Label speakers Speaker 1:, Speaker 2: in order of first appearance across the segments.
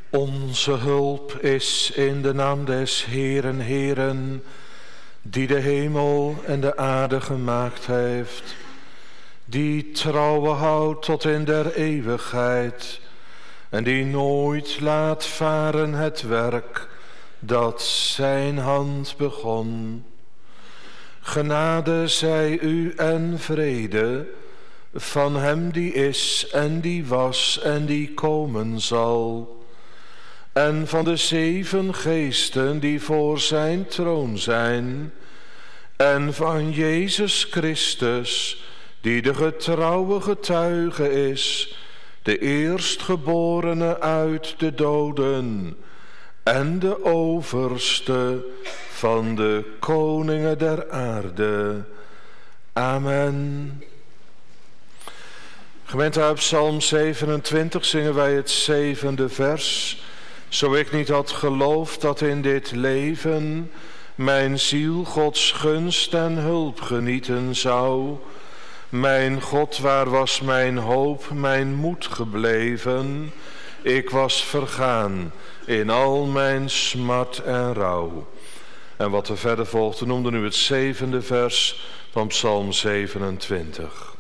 Speaker 1: Onze hulp is in de naam des Heeren, Heeren, die de hemel en de aarde gemaakt heeft, die trouwe houdt tot in der eeuwigheid en die nooit laat varen het werk dat zijn hand begon. Genade zij u en vrede van hem die is en die was en die komen zal, en van de 7 geesten die voor zijn troon zijn, en van Jezus Christus, die de getrouwe getuige is, de eerstgeborene uit de doden en de overste van de koningen der aarde. Amen. Gemeente, uit Psalm 27 zingen wij het 7e vers. Zo ik niet had geloofd dat in dit leven mijn ziel Gods gunst en hulp genieten zou. Mijn God, waar was mijn hoop, mijn moed gebleven? Ik was vergaan in al mijn smart en rouw. En wat er verder volgde noemde nu het 7e vers van Psalm 27.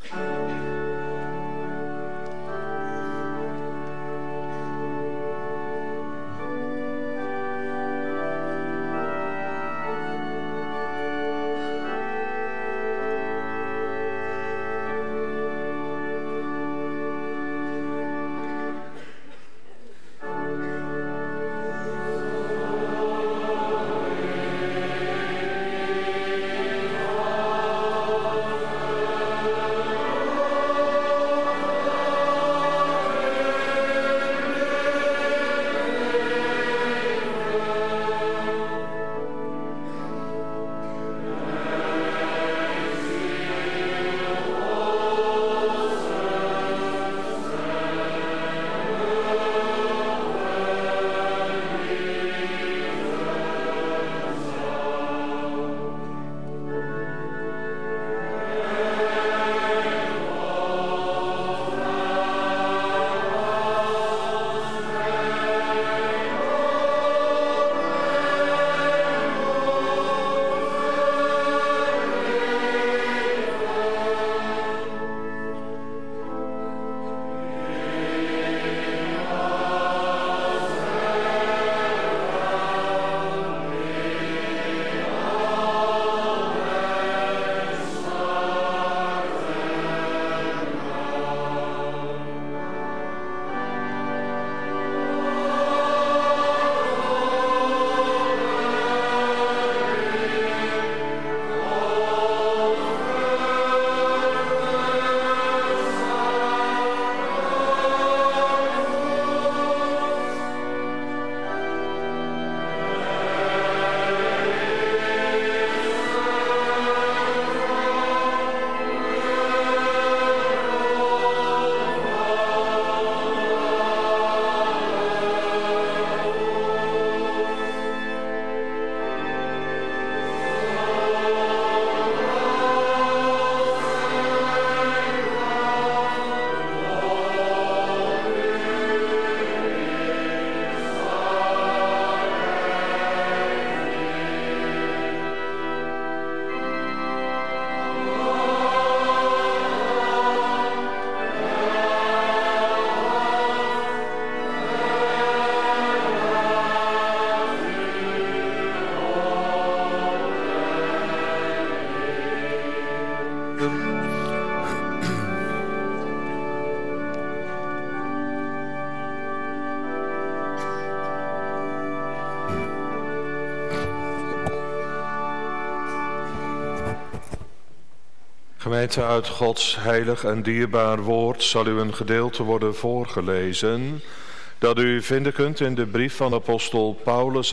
Speaker 1: Gemeente, uit Gods heilig en dierbaar woord zal u een gedeelte worden voorgelezen dat u vinden kunt in de brief van apostel Paulus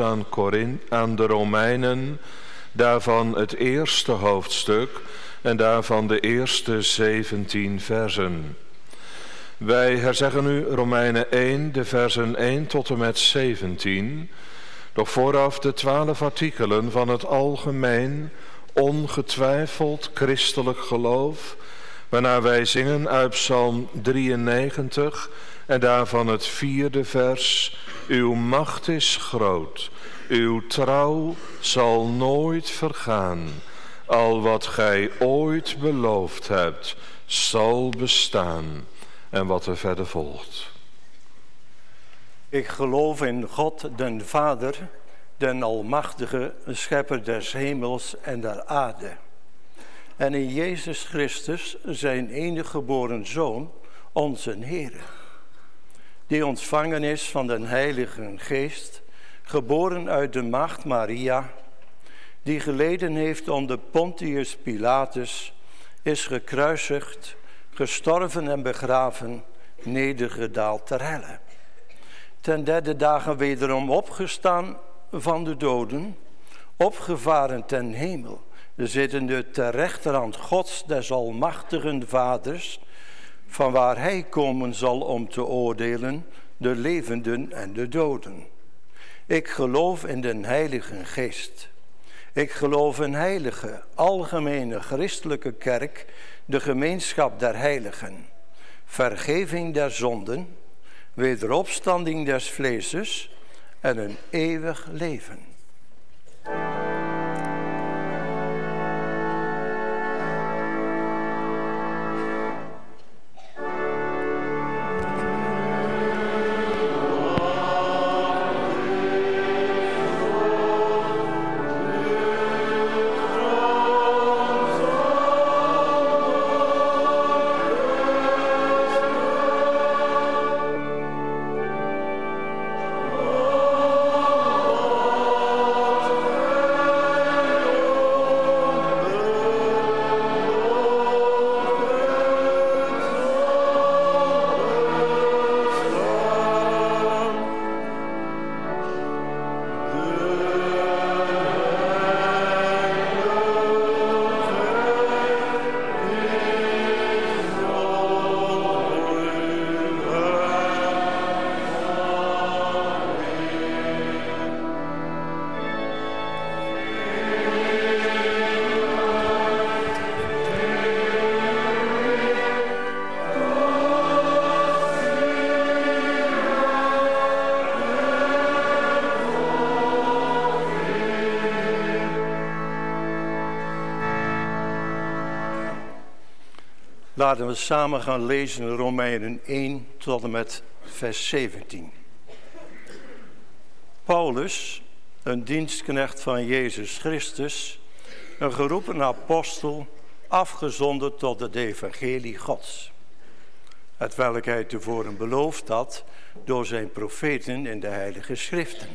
Speaker 1: aan de Romeinen, daarvan het eerste hoofdstuk en daarvan de eerste 17 versen. Wij herzeggen nu Romeinen 1, de versen 1 tot en met 17, doch vooraf de 12 artikelen van het algemeen, ongetwijfeld christelijk geloof, waarna wij zingen uit Psalm 93 en daarvan het 4e vers Uw macht is groot, uw trouw zal nooit vergaan. Al wat gij ooit beloofd hebt, zal bestaan. En wat er verder volgt.
Speaker 2: Ik geloof in God, den Vader, den Almachtige, Schepper des hemels en der aarde. En in Jezus Christus, zijn enige geboren Zoon, onze Heere, die ontvangen is van den Heilige Geest, geboren uit de maagd Maria, die geleden heeft onder Pontius Pilatus, is gekruisigd, gestorven en begraven, nedergedaald ter helle. Ten derde dagen wederom opgestaan van de doden, opgevaren ten hemel, zittende ter rechterhand Gods des almachtigen Vaders, van waar hij komen zal om te oordelen de levenden en de doden. Ik geloof in den Heilige Geest. Ik geloof in heilige, algemene christelijke kerk, de gemeenschap der heiligen, vergeving der zonden, wederopstanding des vleeses en een eeuwig leven. Laten we samen gaan lezen Romeinen 1 tot en met vers 17. Paulus, een dienstknecht van Jezus Christus, een geroepen apostel, afgezonden tot het evangelie Gods, hetwelk hij tevoren beloofd had door zijn profeten in de heilige schriften,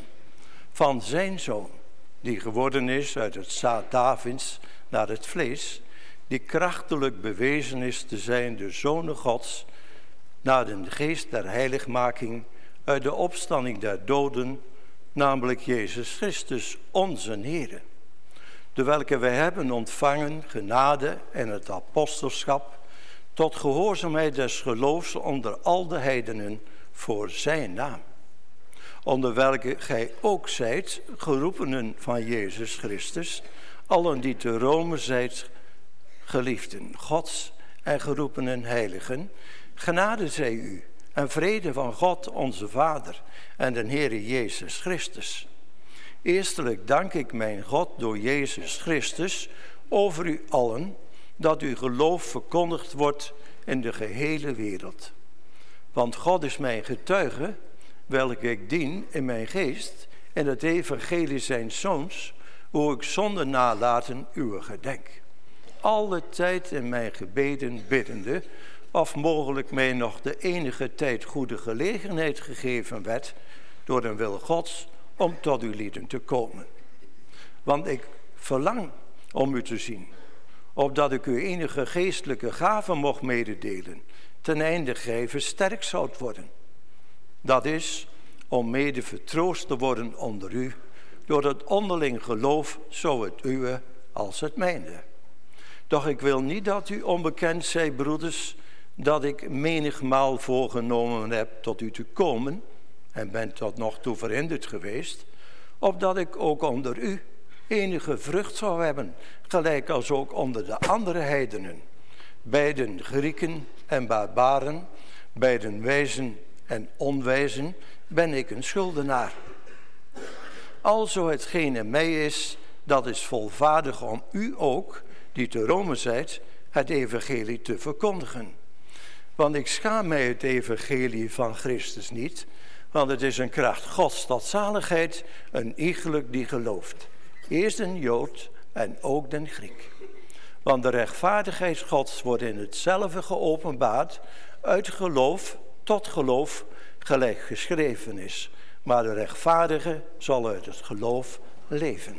Speaker 2: van zijn zoon, die geworden is uit het zaad Davids naar het vlees, die krachtelijk bewezen is te zijn de Zoon Gods, naar de geest der heiligmaking uit de opstanding der doden, namelijk Jezus Christus, onze Heere, de welke wij hebben ontvangen genade en het apostelschap, tot gehoorzaamheid des geloofs onder al de heidenen voor zijn naam, onder welke gij ook zijt, geroepenen van Jezus Christus, allen die te Rome zijt, geliefden Gods en geroepenen heiligen, genade zij u en vrede van God onze Vader en de Heere Jezus Christus. Eerstelijk dank ik mijn God door Jezus Christus over u allen, dat uw geloof verkondigd wordt in de gehele wereld. Want God is mijn getuige, welke ik dien in mijn geest, in het evangelie zijn Zoons, hoe ik zonder nalaten uw gedenk. Alle tijd in mijn gebeden biddende, of mogelijk mij nog de enige tijd goede gelegenheid gegeven werd, door een wil Gods, om tot uw lieden te komen. Want ik verlang om u te zien, opdat ik u enige geestelijke gaven mocht mededelen, ten einde gij versterkt zoudt worden. Dat is, om mede vertroost te worden onder u, door het onderling geloof, zo het uwe als het mijne. Doch ik wil niet dat u onbekend zij, broeders, dat ik menigmaal voorgenomen heb tot u te komen, en ben tot nog toe verhinderd geweest, opdat ik ook onder u enige vrucht zou hebben, gelijk als ook onder de andere heidenen, beiden Grieken en barbaren, beiden wijzen en onwijzen ben ik een schuldenaar. Alzo hetgeen in mij is, dat is volvaardig om u ook, die te Rome zijt, het evangelie te verkondigen. Want ik schaam mij het evangelie van Christus niet, want het is een kracht Gods tot zaligheid, een iegelijk die gelooft. Eerst een Jood en ook den Griek. Want de rechtvaardigheid Gods wordt in hetzelfde geopenbaard, uit geloof tot geloof, gelijk geschreven is. Maar de rechtvaardige zal uit het geloof leven.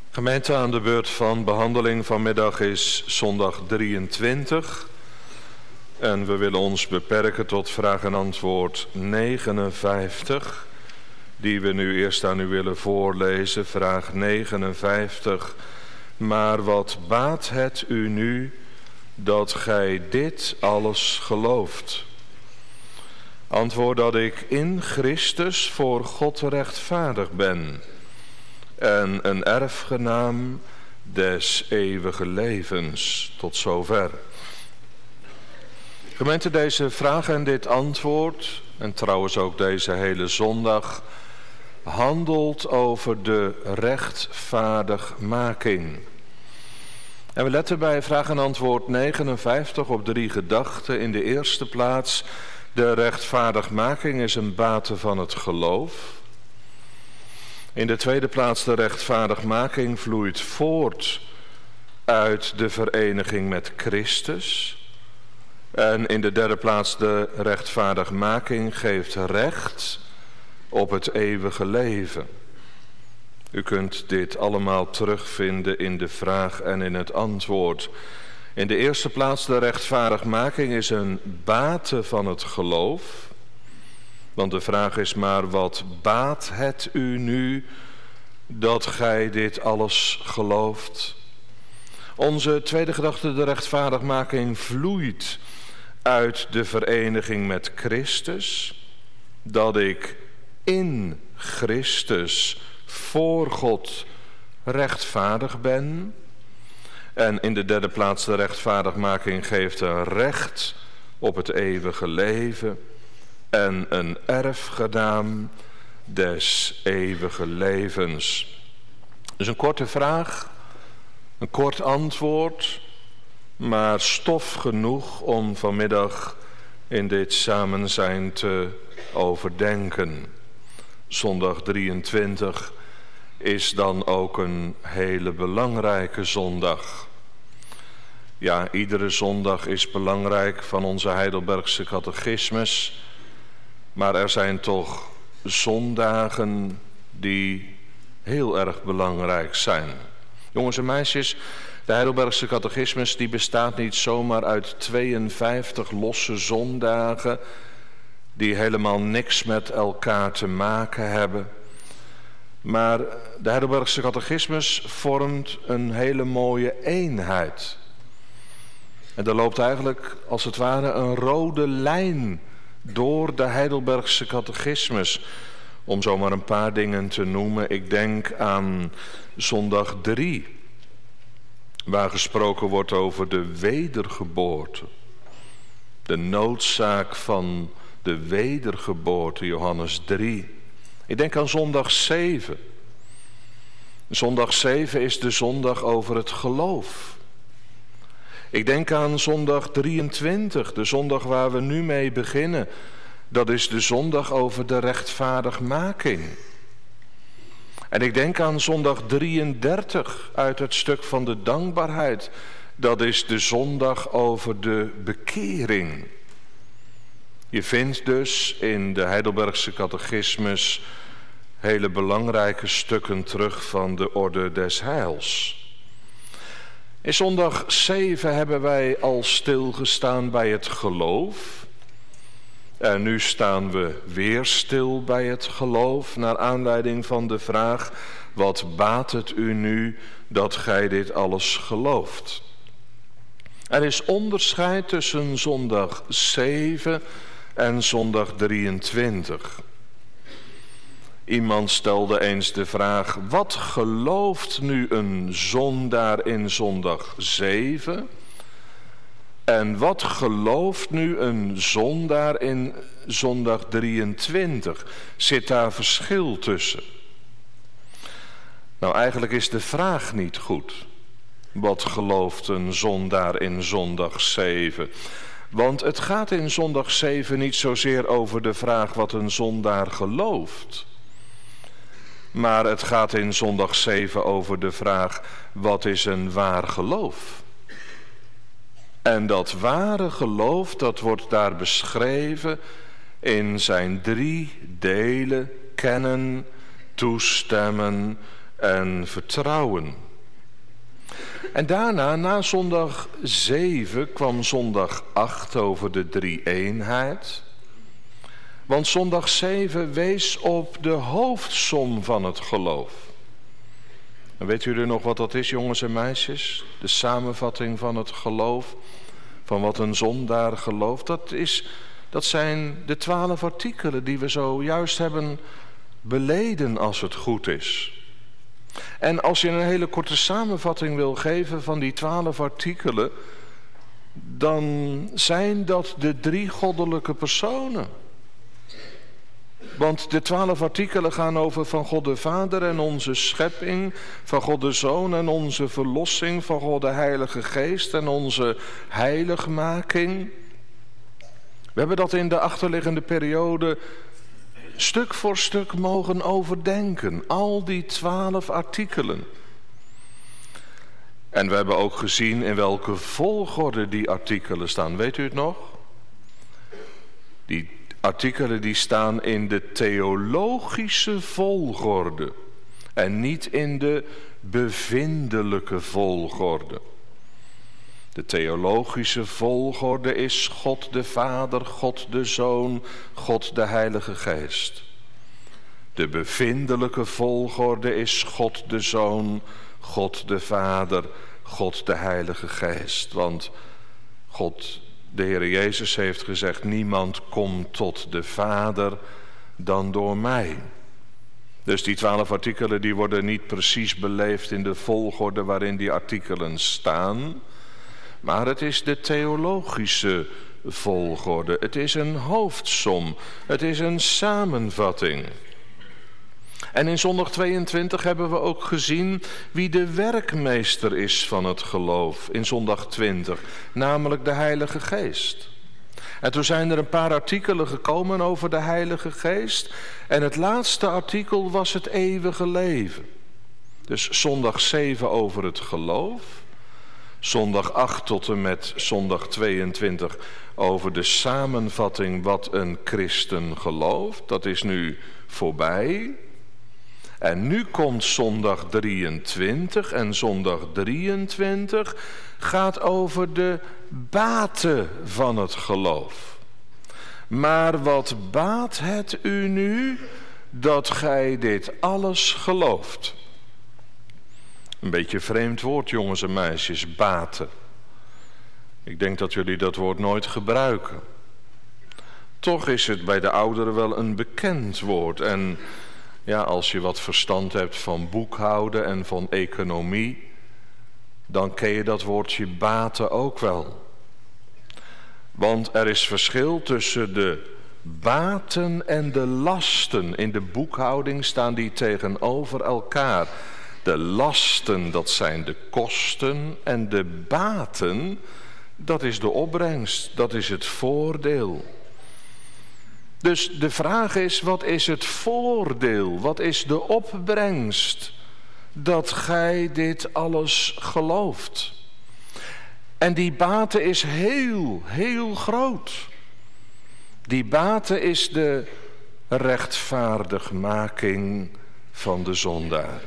Speaker 1: Gemeente, aan de beurt van behandeling vanmiddag is zondag 23. En we willen ons beperken tot vraag en antwoord 59. Die we nu eerst aan u willen voorlezen. Vraag 59. Maar wat baat het u nu dat gij dit alles gelooft? Antwoord dat ik in Christus voor God rechtvaardig ben en een erfgenaam des eeuwige levens. Tot zover. Gemeente, deze vraag en dit antwoord, en trouwens ook deze hele zondag, handelt over de rechtvaardigmaking. En we letten bij vraag en antwoord 59 op 3 gedachten. In de eerste plaats, de rechtvaardigmaking is een bate van het geloof. In de tweede plaats, de rechtvaardigmaking vloeit voort uit de vereniging met Christus. En in de derde plaats, de rechtvaardigmaking geeft recht op het eeuwige leven. U kunt dit allemaal terugvinden in de vraag en in het antwoord. In de eerste plaats, de rechtvaardigmaking is een bate van het geloof. Want de vraag is maar, wat baat het u nu dat gij dit alles gelooft? Onze tweede gedachte, de rechtvaardigmaking vloeit uit de vereniging met Christus. Dat ik in Christus voor God rechtvaardig ben. En in de derde plaats, de rechtvaardigmaking geeft een recht op het eeuwige leven en een erfgenaam des eeuwige levens. Dus een korte vraag, een kort antwoord, maar stof genoeg om vanmiddag in dit samenzijn te overdenken. Zondag 23 is dan ook een hele belangrijke zondag. Ja, iedere zondag is belangrijk van onze Heidelbergse catechismus. Maar er zijn toch zondagen die heel erg belangrijk zijn. Jongens en meisjes, de Heidelbergse catechismus die bestaat niet zomaar uit 52 losse zondagen die helemaal niks met elkaar te maken hebben. Maar de Heidelbergse catechismus vormt een hele mooie eenheid. En er loopt eigenlijk als het ware een rode lijn door de Heidelbergse catechismus. Om zomaar een paar dingen te noemen. Ik denk aan zondag 3. Waar gesproken wordt over de wedergeboorte. De noodzaak van de wedergeboorte, Johannes 3. Ik denk aan zondag 7. Zondag 7 is de zondag over het geloof. Ik denk aan zondag 23, de zondag waar we nu mee beginnen. Dat is de zondag over de rechtvaardigmaking. En ik denk aan zondag 33 uit het stuk van de dankbaarheid. Dat is de zondag over de bekering. Je vindt dus in de Heidelbergse catechismus hele belangrijke stukken terug van de orde des heils. In zondag 7 hebben wij al stilgestaan bij het geloof. En nu staan we weer stil bij het geloof, naar aanleiding van de vraag: wat baat het u nu dat gij dit alles gelooft? Er is onderscheid tussen zondag 7 en zondag 23. Iemand stelde eens de vraag: wat gelooft nu een zondaar in zondag 7? En wat gelooft nu een zondaar in zondag 23? Zit daar verschil tussen? Nou, eigenlijk is de vraag niet goed. Wat gelooft een zondaar in zondag 7? Want het gaat in zondag 7 niet zozeer over de vraag wat een zondaar gelooft. Maar het gaat in zondag 7 over de vraag: wat is een waar geloof? En dat ware geloof, dat wordt daar beschreven in zijn 3 delen: kennen, toestemmen en vertrouwen. En daarna, na zondag 7, kwam zondag 8 over de drie-eenheid. Want zondag 7 wees op de hoofdsom van het geloof. En weet jullie nog wat dat is, jongens en meisjes? De samenvatting van het geloof, van wat een zondaar gelooft. Dat zijn de 12 artikelen die we zojuist hebben beleden, als het goed is. En als je een hele korte samenvatting wil geven van die 12 artikelen, dan zijn dat de 3 goddelijke personen. Want de 12 artikelen gaan over van God de Vader en onze schepping, van God de Zoon en onze verlossing, van God de Heilige Geest en onze heiligmaking. We hebben dat in de achterliggende periode stuk voor stuk mogen overdenken, al die 12 artikelen. En we hebben ook gezien in welke volgorde die artikelen staan. Weet u het nog? Die artikelen die staan in de theologische volgorde en niet in de bevindelijke volgorde. De theologische volgorde is God de Vader, God de Zoon, God de Heilige Geest. De bevindelijke volgorde is God de Zoon, God de Vader, God de Heilige Geest. Want God, de Heer Jezus heeft gezegd, niemand komt tot de Vader dan door mij. Dus die 12 artikelen die worden niet precies beleefd in de volgorde waarin die artikelen staan. Maar het is de theologische volgorde. Het is een hoofdsom. Het is een samenvatting. En in zondag 22 hebben we ook gezien wie de werkmeester is van het geloof. In zondag 20, namelijk de Heilige Geest. En toen zijn er een paar artikelen gekomen over de Heilige Geest. En het laatste artikel was het eeuwige leven. Dus zondag 7 over het geloof. Zondag 8 tot en met zondag 22 over de samenvatting wat een christen gelooft. Dat is nu voorbij. En nu komt zondag 23 en zondag 23 gaat over de baten van het geloof. Maar wat baat het u nu dat gij dit alles gelooft? Een beetje vreemd woord, jongens en meisjes, baten. Ik denk dat jullie dat woord nooit gebruiken. Toch is het bij de ouderen wel een bekend woord. En ja, als je wat verstand hebt van boekhouden en van economie, dan ken je dat woordje baten ook wel. Want er is verschil tussen de baten en de lasten. In de boekhouding staan die tegenover elkaar. De lasten, dat zijn de kosten, en de baten, dat is de opbrengst, dat is het voordeel. Dus de vraag is, wat is het voordeel, wat is de opbrengst dat gij dit alles gelooft? En die bate is heel, heel groot. Die bate is de rechtvaardigmaking van de zondaar.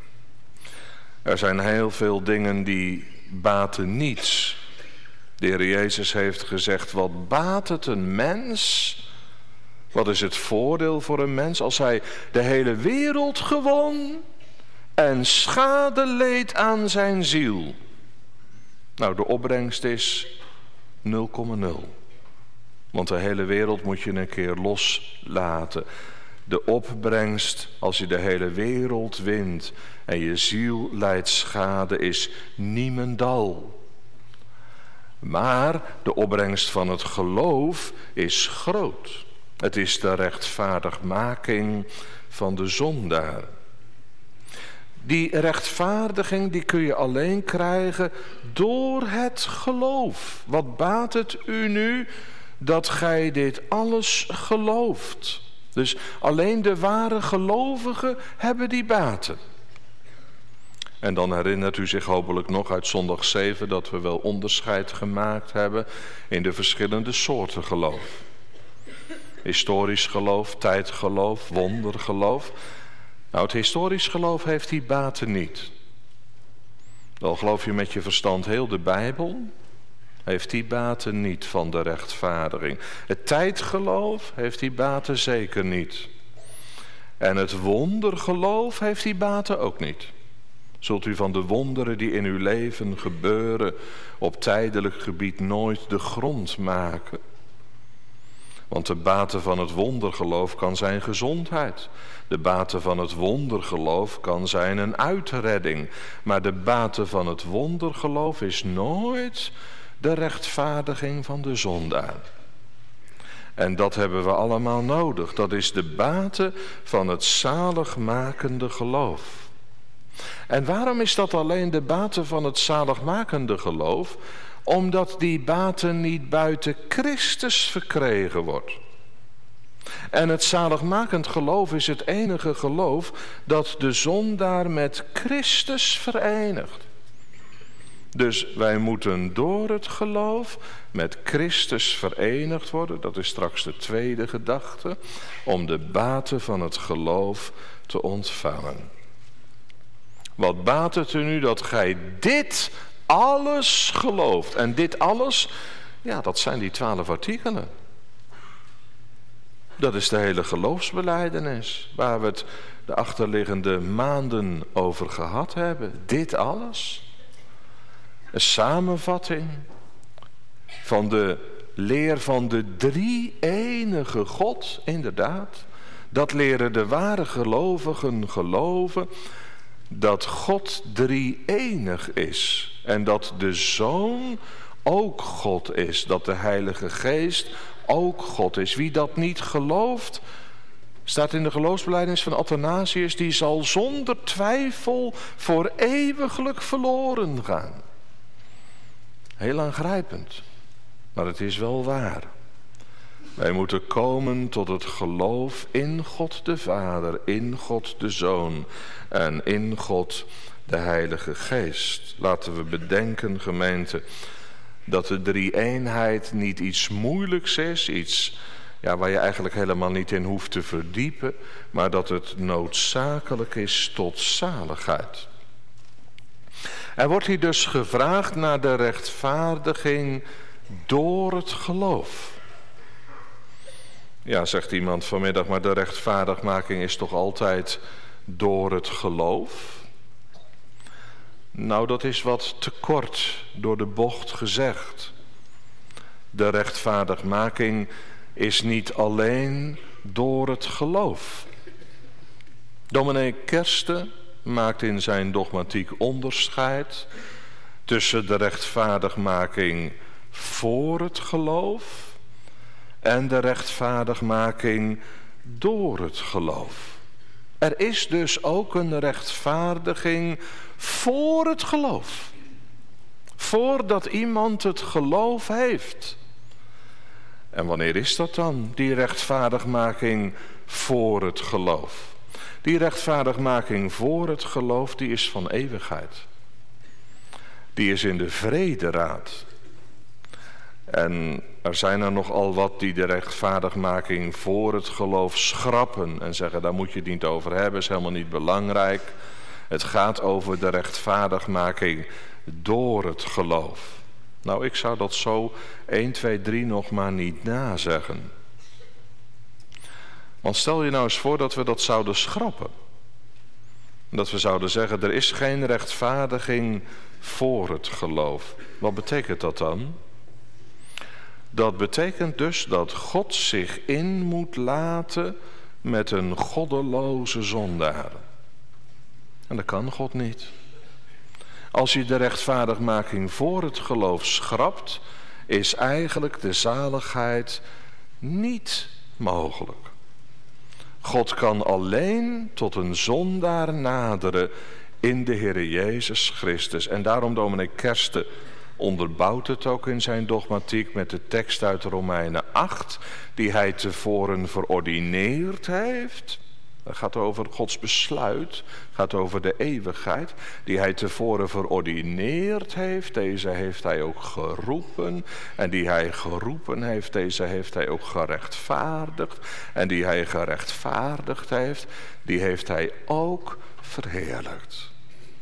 Speaker 1: Er zijn heel veel dingen die baten niets. De Heer Jezus heeft gezegd, wat baat het een mens? Wat is het voordeel voor een mens als hij de hele wereld gewon en schade leed aan zijn ziel? Nou, de opbrengst is 0,0. Want de hele wereld moet je een keer loslaten. De opbrengst, als je de hele wereld wint en je ziel lijdt schade, is niemendal. Maar de opbrengst van het geloof is groot. Het is de rechtvaardigmaking van de zondaar. Die rechtvaardiging die kun je alleen krijgen door het geloof. Wat baat het u nu dat gij dit alles gelooft? Dus alleen de ware gelovigen hebben die baten. En dan herinnert u zich hopelijk nog uit zondag 7 dat we wel onderscheid gemaakt hebben in de verschillende soorten geloof. Historisch geloof, tijdgeloof, wondergeloof. Nou, het historisch geloof heeft die baten niet. Al geloof je met je verstand heel de Bijbel, heeft die baten niet van de rechtvaardiging. Het tijdgeloof heeft die baten zeker niet. En het wondergeloof heeft die baten ook niet. Zult u van de wonderen die in uw leven gebeuren op tijdelijk gebied nooit de grond maken. Want de bate van het wondergeloof kan zijn gezondheid. De bate van het wondergeloof kan zijn een uitredding. Maar de bate van het wondergeloof is nooit de rechtvaardiging van de zondaar. En dat hebben we allemaal nodig. Dat is de bate van het zaligmakende geloof. En waarom is dat alleen de bate van het zaligmakende geloof? Omdat die bate niet buiten Christus verkregen wordt. En het zaligmakend geloof is het enige geloof dat de zondaar met Christus verenigt. Dus wij moeten door het geloof met Christus verenigd worden. Dat is straks de tweede gedachte. Om de bate van het geloof te ontvangen. Wat baat het u nu dat gij dit alles gelooft? En dit alles, ja, dat zijn die 12 artikelen. Dat is de hele geloofsbelijdenis, waar we het de achterliggende maanden over gehad hebben. Dit alles. Een samenvatting van de leer van de drie-enige God, inderdaad. Dat leren de ware gelovigen geloven, dat God drie-enig is. En dat de Zoon ook God is. Dat de Heilige Geest ook God is. Wie dat niet gelooft, staat in de geloofsbelijdenis van Athanasius, die zal zonder twijfel voor eeuwiglijk verloren gaan. Heel aangrijpend, maar het is wel waar. Wij moeten komen tot het geloof in God de Vader, in God de Zoon en in God de Heilige Geest. Laten we bedenken, gemeente, dat de drie-eenheid niet iets moeilijks is, iets waar je eigenlijk helemaal niet in hoeft te verdiepen, maar dat het noodzakelijk is tot zaligheid. Er wordt hier dus gevraagd naar de rechtvaardiging door het geloof. Ja, zegt iemand vanmiddag, maar de rechtvaardigmaking is toch altijd door het geloof? Nou, dat is wat te kort door de bocht gezegd. De rechtvaardigmaking is niet alleen door het geloof. Dominee Kersten maakt in zijn dogmatiek onderscheid tussen de rechtvaardigmaking voor het geloof en de rechtvaardigmaking door het geloof. Er is dus ook een rechtvaardiging voor het geloof. Voordat iemand het geloof heeft. En wanneer is dat dan, die rechtvaardigmaking voor het geloof? Die rechtvaardigmaking voor het geloof, die is van eeuwigheid. Die is in de vrederaad. En er zijn er nogal wat die de rechtvaardigmaking voor het geloof schrappen en zeggen, daar moet je het niet over hebben, is helemaal niet belangrijk. Het gaat over de rechtvaardigmaking door het geloof. Nou, ik zou dat zo 1, 2, 3 nog maar niet nazeggen. Want stel je nou eens voor dat we dat zouden schrappen. Dat we zouden zeggen, er is geen rechtvaardiging voor het geloof. Wat betekent dat dan? Dat betekent dus dat God zich in moet laten met een goddeloze zondaar. En dat kan God niet. Als je de rechtvaardigmaking voor het geloof schrapt, is eigenlijk de zaligheid niet mogelijk. God kan alleen tot een zondaar naderen in de Heere Jezus Christus. En daarom dominee Kersten onderbouwt het ook in zijn dogmatiek met de tekst uit Romeinen 8, die hij tevoren verordineerd heeft. Dat gaat over Gods besluit, gaat over de eeuwigheid, die hij tevoren verordineerd heeft. Deze heeft hij ook geroepen. En die hij geroepen heeft, deze heeft hij ook gerechtvaardigd. En die hij gerechtvaardigd heeft, die heeft hij ook verheerlijkt.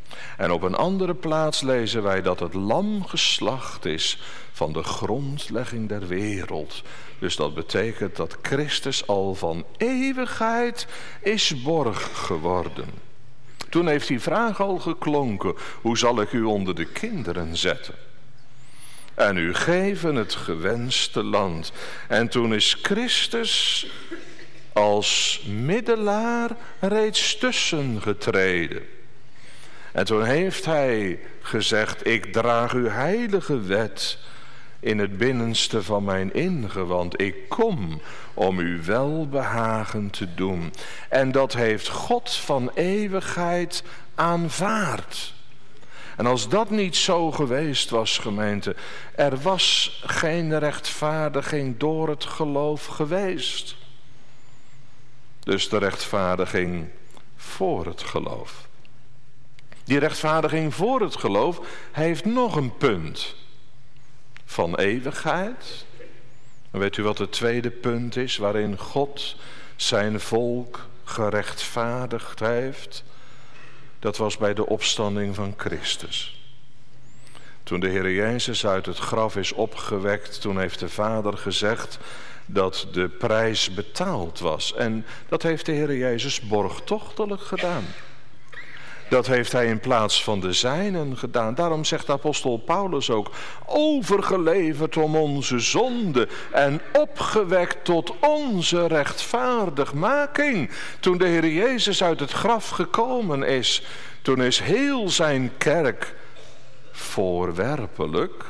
Speaker 1: En op een andere plaats lezen wij dat het lam geslacht is van de grondlegging der wereld. Dus dat betekent dat Christus al van eeuwigheid is borg geworden. Toen heeft die vraag al geklonken: hoe zal ik u onder de kinderen zetten? En u geven het gewenste land. En toen is Christus als middelaar reeds tussen getreden. En toen heeft hij gezegd: ik draag uw heilige wet in het binnenste van mijn ingewand. Ik kom om u welbehagen te doen. En dat heeft God van eeuwigheid aanvaard. En als dat niet zo geweest was, gemeente, er was geen rechtvaardiging door het geloof geweest. Dus de rechtvaardiging voor het geloof. Die rechtvaardiging voor het geloof heeft nog een punt van eeuwigheid. En weet u wat het tweede punt is waarin God zijn volk gerechtvaardigd heeft? Dat was bij de opstanding van Christus. Toen de Heer Jezus uit het graf is opgewekt, toen heeft de Vader gezegd dat de prijs betaald was. En dat heeft de Heer Jezus borgtochtelijk gedaan. Dat heeft hij in plaats van de zijnen gedaan. Daarom zegt de apostel Paulus ook: overgeleverd om onze zonde en opgewekt tot onze rechtvaardigmaking. Toen de Heer Jezus uit het graf gekomen is, toen is heel zijn kerk voorwerpelijk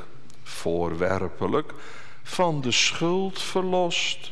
Speaker 1: van de schuld verlost.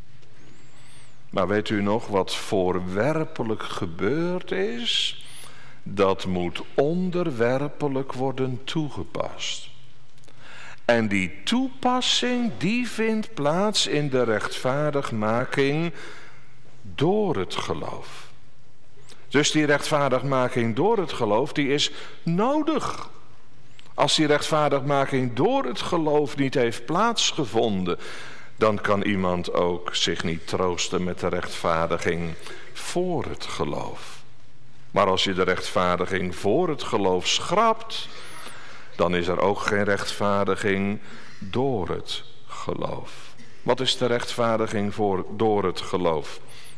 Speaker 1: Maar weet u nog wat voorwerpelijk gebeurd is? Dat moet onderwerpelijk worden toegepast. En die toepassing, die vindt plaats in de rechtvaardigmaking door het geloof. Dus die rechtvaardigmaking door het geloof, die is nodig. Als die rechtvaardigmaking door het geloof niet heeft plaatsgevonden, dan kan iemand ook zich niet troosten met de rechtvaardiging voor het geloof. Maar als je de rechtvaardiging voor het geloof schrapt, dan is er ook geen rechtvaardiging door het geloof. Wat is de rechtvaardiging door het geloof?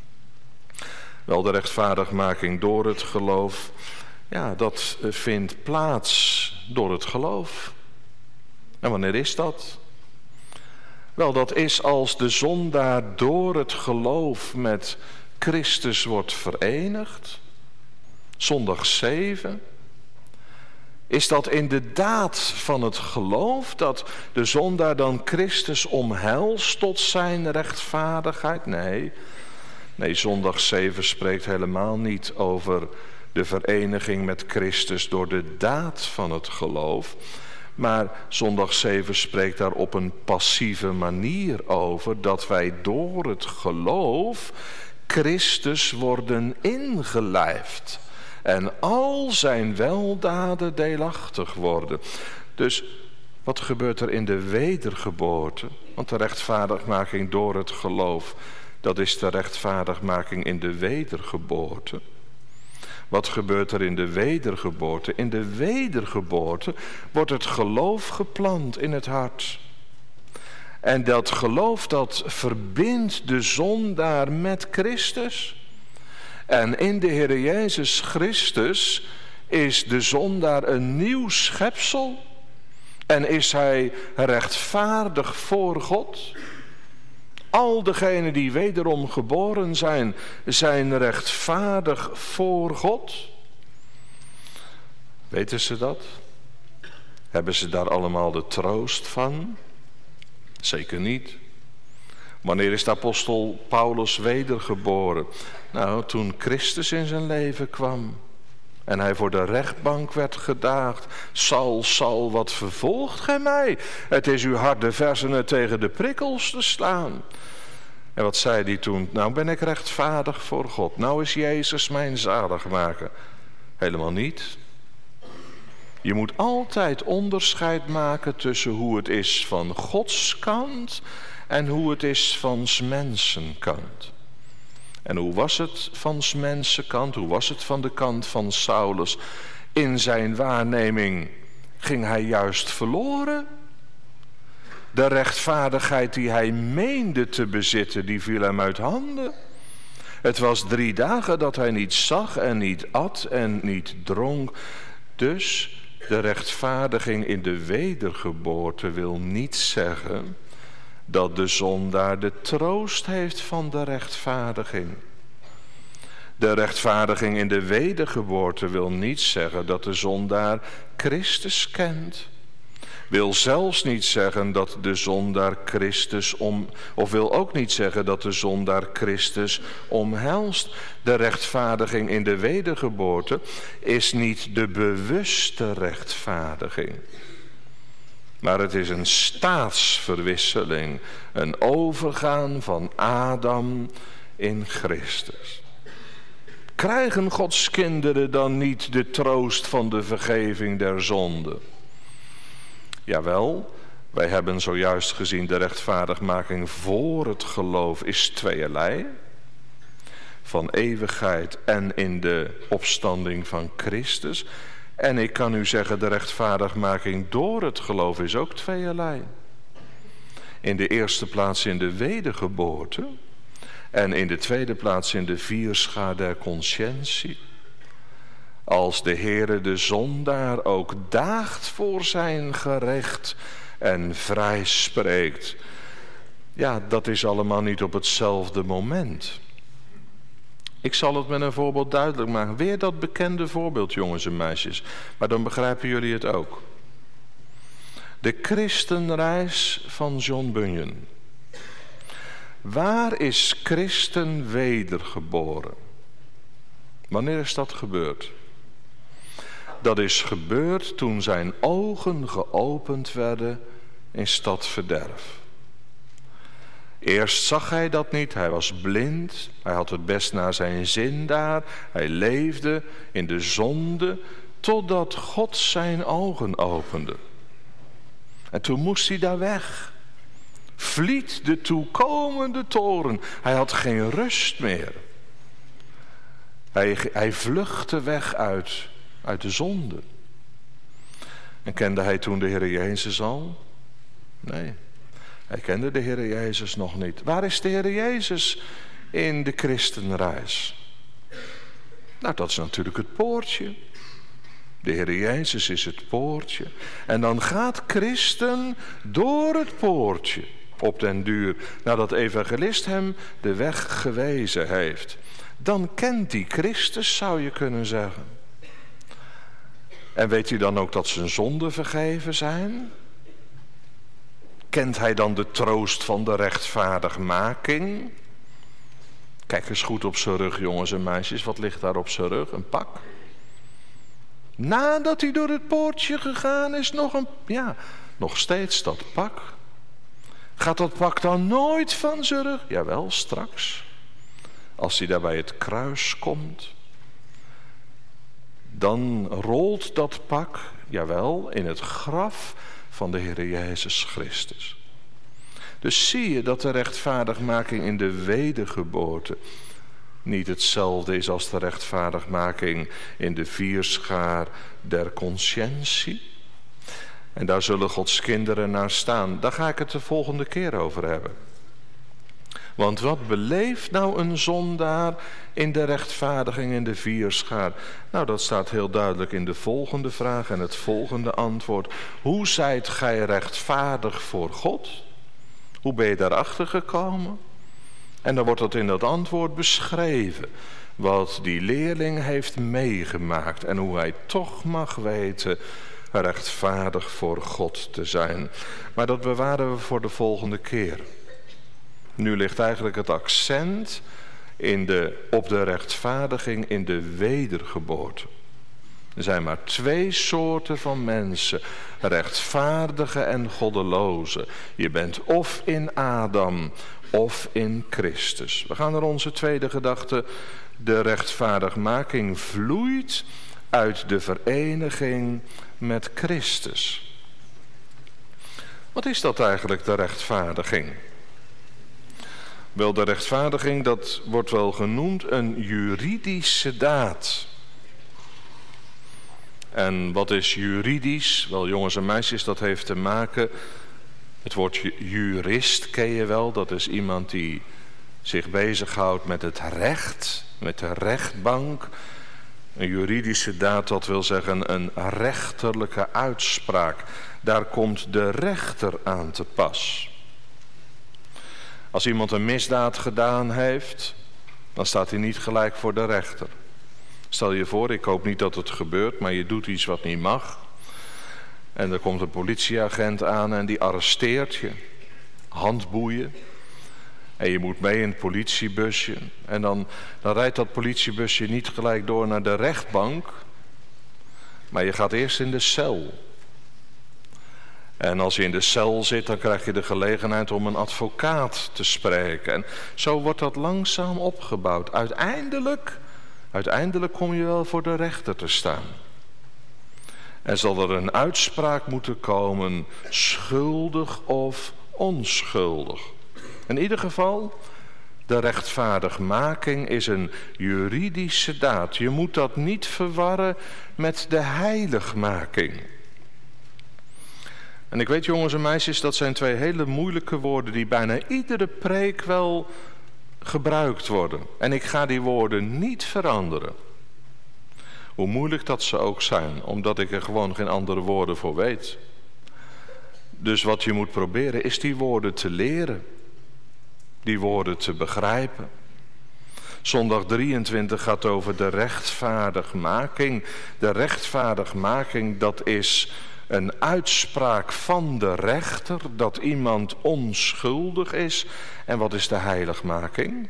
Speaker 1: Wel, de rechtvaardigmaking door het geloof, ja, dat vindt plaats door het geloof. En wanneer is dat? Wel, dat is als de zondaar door het geloof met Christus wordt verenigd. Zondag 7. Is dat in de daad van het geloof dat de zondaar dan Christus omhelst tot zijn rechtvaardigheid? Nee, zondag 7 spreekt helemaal niet over de vereniging met Christus door de daad van het geloof. Maar zondag 7 spreekt daar op een passieve manier over dat wij door het geloof Christus worden ingelijfd. En al zijn weldaden deelachtig worden. Dus wat gebeurt er in de wedergeboorte? Want de rechtvaardigmaking door het geloof, dat is de rechtvaardigmaking in de wedergeboorte. Wat gebeurt er in de wedergeboorte? In de wedergeboorte wordt het geloof geplant in het hart. En dat geloof, dat verbindt de zondaar met Christus. En in de Heer Jezus Christus is de zondaar een nieuw schepsel. En is hij rechtvaardig voor God. Al degenen die wederom geboren zijn, zijn rechtvaardig voor God. Weten ze dat? Hebben ze daar allemaal de troost van? Zeker niet. Wanneer is de apostel Paulus wedergeboren? Nou, toen Christus in zijn leven kwam. En hij voor de rechtbank werd gedaagd. Saul, Saul, wat vervolgt gij mij? Het is uw harde versenen tegen de prikkels te slaan. En wat zei hij toen? Nou ben ik rechtvaardig voor God. Nou is Jezus mijn zaligmaker. Helemaal niet. Je moet altijd onderscheid maken tussen hoe het is van Gods kant en hoe het is van 's mensenkant. En hoe was het van 's mensenkant? Hoe was het van de kant van Saulus? In zijn waarneming ging hij juist verloren. De rechtvaardigheid die hij meende te bezitten, die viel hem uit handen. Het was 3 dagen dat hij niet zag en niet at en niet dronk. Dus de rechtvaardiging in de wedergeboorte wil niet zeggen dat de zondaar de troost heeft van de rechtvaardiging. De rechtvaardiging in de wedergeboorte wil niet zeggen dat de zondaar Christus kent. Wil zelfs niet zeggen dat de zondaar Christus wil ook niet zeggen dat de zondaar Christus omhelst. De rechtvaardiging in de wedergeboorte is niet de bewuste rechtvaardiging. Maar het is een staatsverwisseling, een overgaan van Adam in Christus. Krijgen Gods kinderen dan niet de troost van de vergeving der zonde? Jawel, wij hebben zojuist gezien de rechtvaardigmaking voor het geloof is tweeërlei. Van eeuwigheid en in de opstanding van Christus. En ik kan u zeggen, de rechtvaardigmaking door het geloof is ook tweeërlei. In de eerste plaats in de wedergeboorte. En in de tweede plaats in de vierschaar der conscientie. Als de Heere de zondaar ook daagt voor zijn gerecht en vrij spreekt. Ja, dat is allemaal niet op hetzelfde moment. Ik zal het met een voorbeeld duidelijk maken. Weer dat bekende voorbeeld, jongens en meisjes. Maar dan begrijpen jullie het ook. De christenreis van John Bunyan. Waar is Christen wedergeboren? Wanneer is dat gebeurd? Dat is gebeurd toen zijn ogen geopend werden in stadverderf. Eerst zag hij dat niet, hij was blind, hij had het best naar zijn zin daar, hij leefde in de zonde, totdat God zijn ogen opende. En toen moest hij daar weg. Vliet de toekomende toren. Hij had geen rust meer. Hij vluchtte weg uit de zonde. En kende hij toen de Heer Jezus al? Nee, hij kende de Heer Jezus nog niet. Waar is de Heer Jezus in de christenreis? Nou, dat is natuurlijk het poortje. De Heer Jezus is het poortje. En dan gaat Christen door het poortje op den duur, nadat de evangelist hem de weg gewezen heeft. Dan kent hij Christus, zou je kunnen zeggen. En weet hij dan ook dat zijn zonden vergeven zijn? Kent hij dan de troost van de rechtvaardigmaking? Kijk eens goed op zijn rug, jongens en meisjes. Wat ligt daar op zijn rug? Een pak. Nadat hij door het poortje gegaan is, nog steeds dat pak. Gaat dat pak dan nooit van zijn rug? Jawel, straks. Als hij daar bij het kruis komt. Dan rolt dat pak, jawel, in het graf van de Heer Jezus Christus. Dus zie je dat de rechtvaardigmaking in de wedergeboorte niet hetzelfde is als de rechtvaardigmaking in de vierschaar der conscientie. En daar zullen Gods kinderen naar staan. Daar ga ik het de volgende keer over hebben. Want wat beleeft nou een zondaar in de rechtvaardiging in de vierschaar? Nou, dat staat heel duidelijk in de volgende vraag en het volgende antwoord. Hoe zijt gij rechtvaardig voor God? Hoe ben je daarachter gekomen? En dan wordt dat in dat antwoord beschreven. Wat die leerling heeft meegemaakt en hoe hij toch mag weten rechtvaardig voor God te zijn. Maar dat bewaren we voor de volgende keer. Nu ligt eigenlijk het accent op de rechtvaardiging in de wedergeboorte. Er zijn maar 2 soorten van mensen. Rechtvaardige en goddeloze. Je bent of in Adam of in Christus. We gaan naar onze tweede gedachte. De rechtvaardigmaking vloeit uit de vereniging met Christus. Wat is dat eigenlijk, de rechtvaardiging? Wel, de rechtvaardiging, dat wordt wel genoemd een juridische daad. En wat is juridisch? Wel, jongens en meisjes, dat heeft te maken... Het woord jurist ken je wel. Dat is iemand die zich bezighoudt met het recht, met de rechtbank. Een juridische daad, dat wil zeggen een rechterlijke uitspraak. Daar komt de rechter aan te pas. Als iemand een misdaad gedaan heeft, dan staat hij niet gelijk voor de rechter. Stel je voor, ik hoop niet dat het gebeurt, maar je doet iets wat niet mag. En er komt een politieagent aan en die arresteert je. Handboeien. En je moet mee in het politiebusje. En dan rijdt dat politiebusje niet gelijk door naar de rechtbank. Maar je gaat eerst in de cel. En als je in de cel zit, dan krijg je de gelegenheid om een advocaat te spreken. En zo wordt dat langzaam opgebouwd. Uiteindelijk kom je wel voor de rechter te staan. En zal er een uitspraak moeten komen, schuldig of onschuldig. In ieder geval, de rechtvaardigmaking is een juridische daad. Je moet dat niet verwarren met de heiligmaking. En ik weet, jongens en meisjes, dat zijn twee hele moeilijke woorden die bijna iedere preek wel gebruikt worden. En ik ga die woorden niet veranderen. Hoe moeilijk dat ze ook zijn, omdat ik er gewoon geen andere woorden voor weet. Dus wat je moet proberen is die woorden te leren. Die woorden te begrijpen. Zondag 23 gaat over de rechtvaardigmaking. De rechtvaardigmaking, dat is een uitspraak van de rechter dat iemand onschuldig is. En wat is de heiligmaking?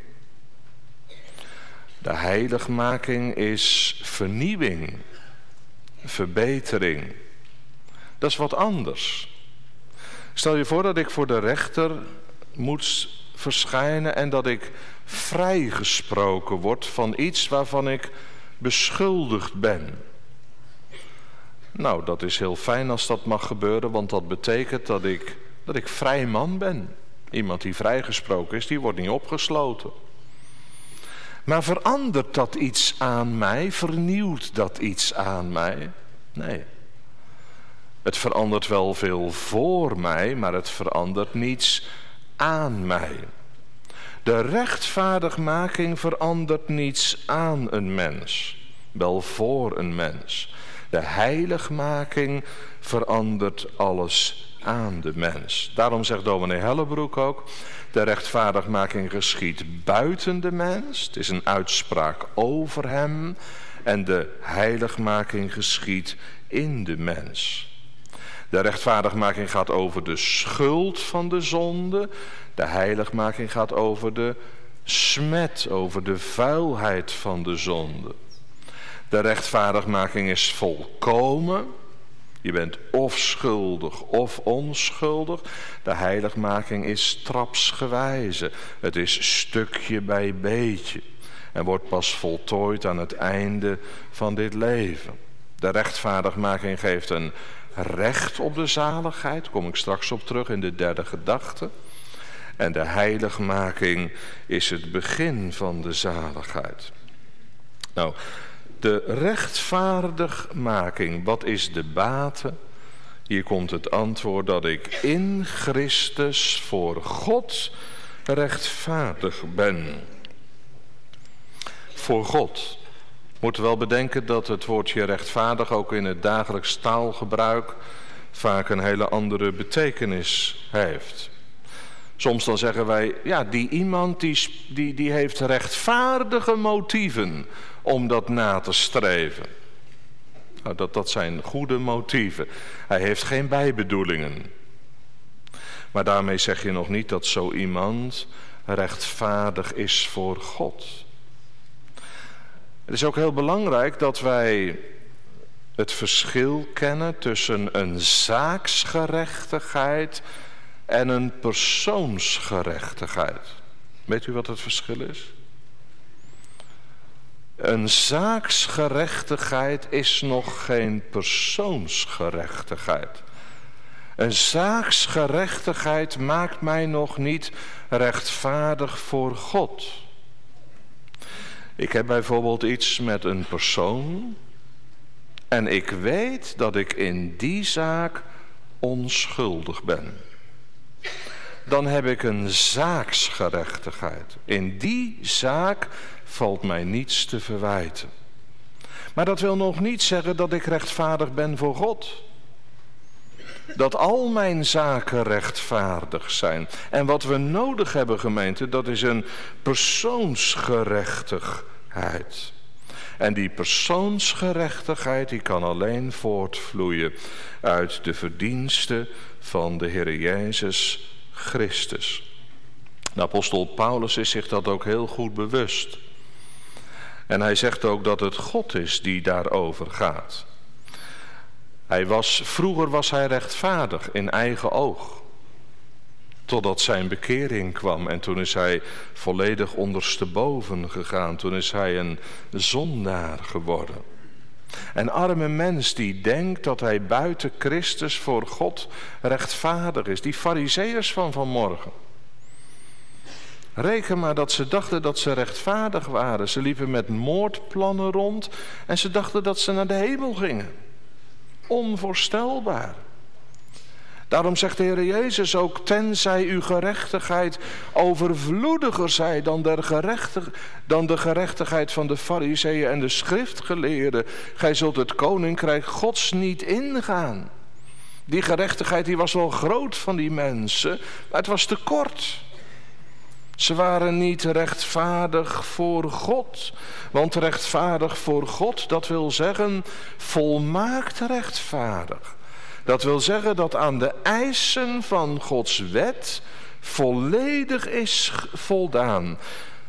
Speaker 1: De heiligmaking is vernieuwing, verbetering. Dat is wat anders. Stel je voor dat ik voor de rechter moet verschijnen en dat ik vrijgesproken word van iets waarvan ik beschuldigd ben. Nou, dat is heel fijn als dat mag gebeuren, want dat betekent dat ik vrij man ben. Iemand die vrijgesproken is, die wordt niet opgesloten. Maar verandert dat iets aan mij? Vernieuwt dat iets aan mij? Nee. Het verandert wel veel voor mij, maar het verandert niets aan mij. De rechtvaardigmaking verandert niets aan een mens, wel voor een mens. De heiligmaking verandert alles aan de mens. Daarom zegt dominee Hellebroek ook, de rechtvaardigmaking geschiedt buiten de mens. Het is een uitspraak over hem. En de heiligmaking geschiedt in de mens. De rechtvaardigmaking gaat over de schuld van de zonde. De heiligmaking gaat over de smet, over de vuilheid van de zonde. De rechtvaardigmaking is volkomen. Je bent of schuldig of onschuldig. De heiligmaking is trapsgewijze. Het is stukje bij beetje. En wordt pas voltooid aan het einde van dit leven. De rechtvaardigmaking geeft een recht op de zaligheid. Daar kom ik straks op terug in de derde gedachte. En de heiligmaking is het begin van de zaligheid. Nou, de rechtvaardigmaking, wat is de bate? Hier komt het antwoord dat ik in Christus voor God rechtvaardig ben. Voor God. We moeten wel bedenken dat het woordje rechtvaardig ook in het dagelijks taalgebruik vaak een hele andere betekenis heeft. Soms dan zeggen wij, ja, die iemand die heeft rechtvaardige motieven om dat na te streven. Nou, dat zijn goede motieven. Hij heeft geen bijbedoelingen. Maar daarmee zeg je nog niet dat zo iemand rechtvaardig is voor God. Het is ook heel belangrijk dat wij het verschil kennen tussen een zaaksgerechtigheid en een persoonsgerechtigheid. Weet u wat het verschil is? Een zaaksgerechtigheid is nog geen persoonsgerechtigheid. Een zaaksgerechtigheid maakt mij nog niet rechtvaardig voor God. Ik heb bijvoorbeeld iets met een persoon En ik weet dat ik in die zaak onschuldig ben. Dan heb ik een zaaksgerechtigheid. In die zaak valt mij niets te verwijten. Maar dat wil nog niet zeggen dat ik rechtvaardig ben voor God. Dat al mijn zaken rechtvaardig zijn. En wat we nodig hebben, gemeente, dat is een persoonsgerechtigheid. En die persoonsgerechtigheid die kan alleen voortvloeien uit de verdiensten van de Heer Jezus Christus. De apostel Paulus is zich dat ook heel goed bewust. En hij zegt ook dat het God is die daarover gaat. Vroeger was hij rechtvaardig in eigen oog. Totdat zijn bekering kwam en toen is hij volledig ondersteboven gegaan. Toen is hij een zondaar geworden. Een arme mens die denkt dat hij buiten Christus voor God rechtvaardig is. Die farizeeërs van vanmorgen. Reken maar dat ze dachten dat ze rechtvaardig waren. Ze liepen met moordplannen rond en ze dachten dat ze naar de hemel gingen. Onvoorstelbaar. Daarom zegt de Heer Jezus ook, tenzij uw gerechtigheid overvloediger zij dan de gerechtigheid van de farizeeën en de schriftgeleerden. Gij zult het koninkrijk Gods niet ingaan. Die gerechtigheid die was wel groot van die mensen, maar het was te kort. Ze waren niet rechtvaardig voor God. Want rechtvaardig voor God, dat wil zeggen volmaakt rechtvaardig. Dat wil zeggen dat aan de eisen van Gods wet volledig is voldaan.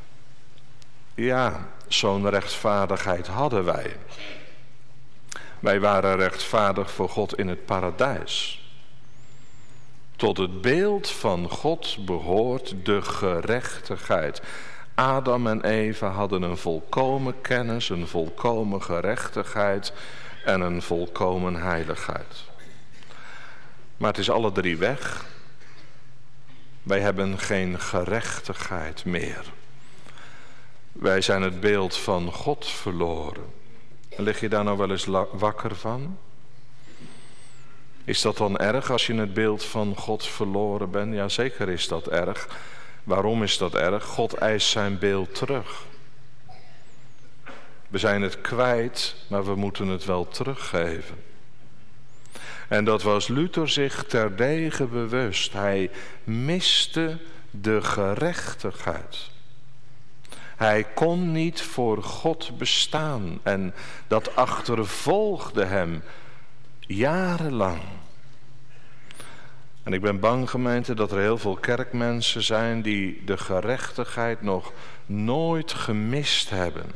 Speaker 1: Ja, zo'n rechtvaardigheid hadden wij. Wij waren rechtvaardig voor God in het paradijs. Tot het beeld van God behoort de gerechtigheid. Adam en Eva hadden een volkomen kennis, een volkomen gerechtigheid en een volkomen heiligheid. Maar het is alle drie weg. Wij hebben geen gerechtigheid meer. Wij zijn het beeld van God verloren. Lig je daar nou wel eens wakker van? Is dat dan erg als je het beeld van God verloren bent? Ja, zeker is dat erg. Waarom is dat erg? God eist zijn beeld terug. We zijn het kwijt, maar we moeten het wel teruggeven. En dat was Luther zich terdege bewust. Hij miste de gerechtigheid. Hij kon niet voor God bestaan en dat achtervolgde hem jarenlang. En ik ben bang, gemeente, dat er heel veel kerkmensen zijn die de gerechtigheid nog nooit gemist hebben.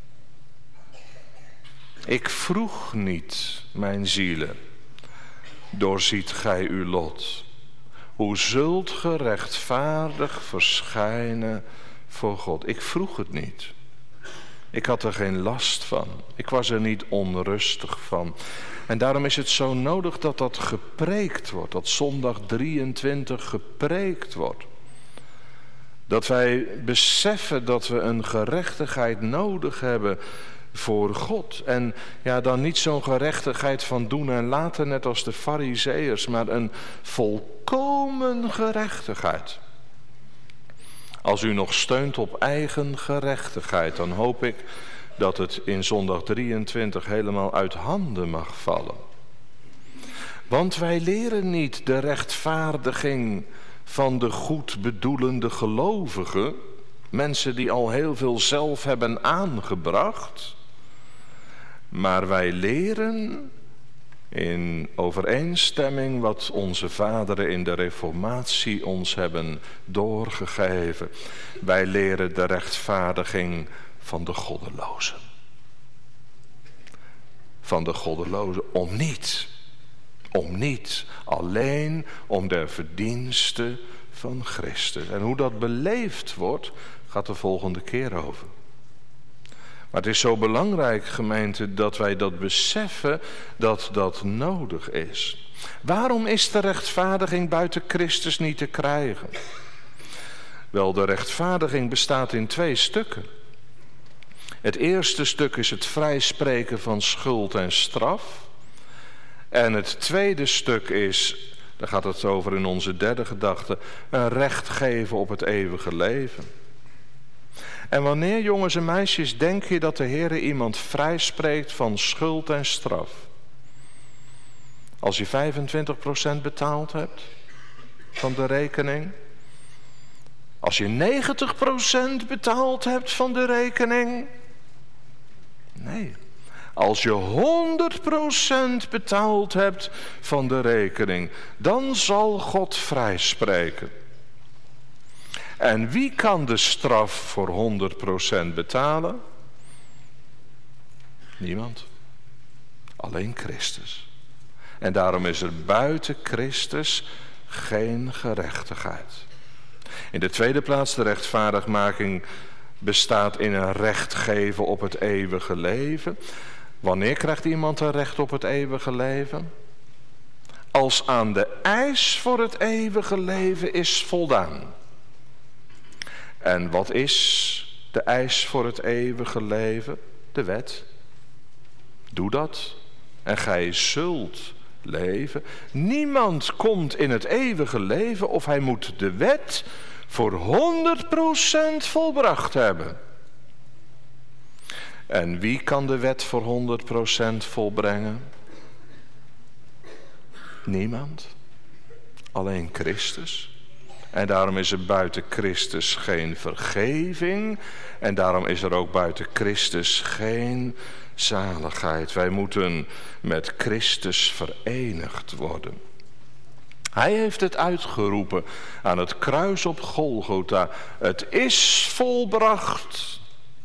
Speaker 1: Ik vroeg niet, mijn zielen, doorziet gij uw lot. Hoe zult ge rechtvaardig verschijnen voor God? Ik vroeg het niet. Ik had er geen last van. Ik was er niet onrustig van. En daarom is het zo nodig dat dat gepreekt wordt. Dat zondag 23 gepreekt wordt. Dat wij beseffen dat we een gerechtigheid nodig hebben voor God. En ja, dan niet zo'n gerechtigheid van doen en laten net als de farizeeërs, maar een volkomen gerechtigheid. Als u nog steunt op eigen gerechtigheid, dan hoop ik dat het in zondag 23 helemaal uit handen mag vallen. Want wij leren niet de rechtvaardiging van de goed bedoelende gelovigen, mensen die al heel veel zelf hebben aangebracht. Maar wij leren in overeenstemming wat onze vaderen in de Reformatie ons hebben doorgegeven. Wij leren de rechtvaardiging van de goddelozen. Van de goddelozen om niet, alleen om de verdiensten van Christus. En hoe dat beleefd wordt, gaat de volgende keer over. Maar het is zo belangrijk, gemeente, dat wij dat beseffen dat dat nodig is. Waarom is de rechtvaardiging buiten Christus niet te krijgen? Wel, de rechtvaardiging bestaat in 2 stukken. Het eerste stuk is het vrijspreken van schuld en straf. En het tweede stuk is, daar gaat het over in onze derde gedachte, een recht geven op het eeuwige leven. En wanneer, jongens en meisjes, denk je dat de Heer iemand vrijspreekt van schuld en straf? Als je 25% betaald hebt van de rekening? Als je 90% betaald hebt van de rekening? Nee. Als je 100% betaald hebt van de rekening, dan zal God vrijspreken. En wie kan de straf voor 100% betalen? Niemand. Alleen Christus. En daarom is er buiten Christus geen gerechtigheid. In de tweede plaats, de rechtvaardigmaking bestaat in een recht geven op het eeuwige leven. Wanneer krijgt iemand een recht op het eeuwige leven? Als aan de eis voor het eeuwige leven is voldaan. En wat is de eis voor het eeuwige leven? De wet. Doe dat en gij zult leven. Niemand komt in het eeuwige leven of hij moet de wet voor 100% volbracht hebben. En wie kan de wet voor 100% volbrengen? Niemand. Alleen Christus. En daarom is er buiten Christus geen vergeving. En daarom is er ook buiten Christus geen zaligheid. Wij moeten met Christus verenigd worden. Hij heeft het uitgeroepen aan het kruis op Golgotha. Het is volbracht.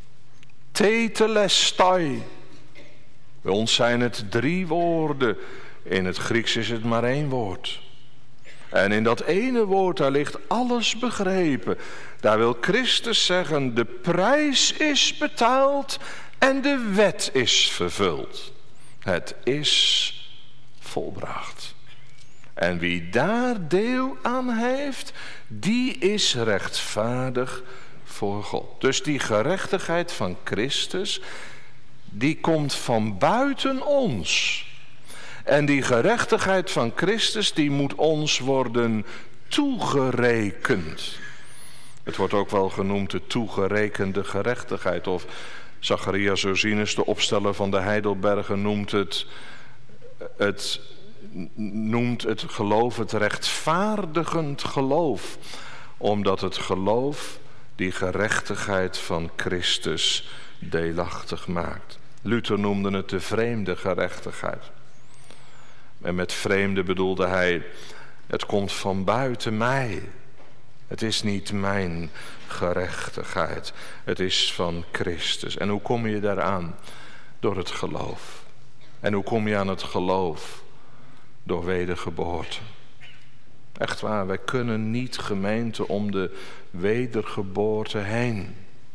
Speaker 1: Tetelestai. Bij ons zijn het 3 woorden. In het Grieks is het maar 1 woord. En in dat ene woord, daar ligt alles begrepen. Daar wil Christus zeggen, de prijs is betaald en de wet is vervuld. Het is volbracht. En wie daar deel aan heeft, die is rechtvaardig voor God. Dus die gerechtigheid van Christus, die komt van buiten ons. En die gerechtigheid van Christus, die moet ons worden toegerekend. Het wordt ook wel genoemd de toegerekende gerechtigheid. Of Zacharias Ursinus, de opsteller van de Heidelbergen, noemt het geloof het rechtvaardigend geloof. Omdat het geloof die gerechtigheid van Christus deelachtig maakt. Luther noemde het de vreemde gerechtigheid. En met vreemde bedoelde hij, het komt van buiten mij. Het is niet mijn gerechtigheid. Het is van Christus. En hoe kom je daaraan? Door het geloof. En hoe kom je aan het geloof? Door wedergeboorte. Echt waar, wij kunnen niet, gemeente, om de wedergeboorte heen.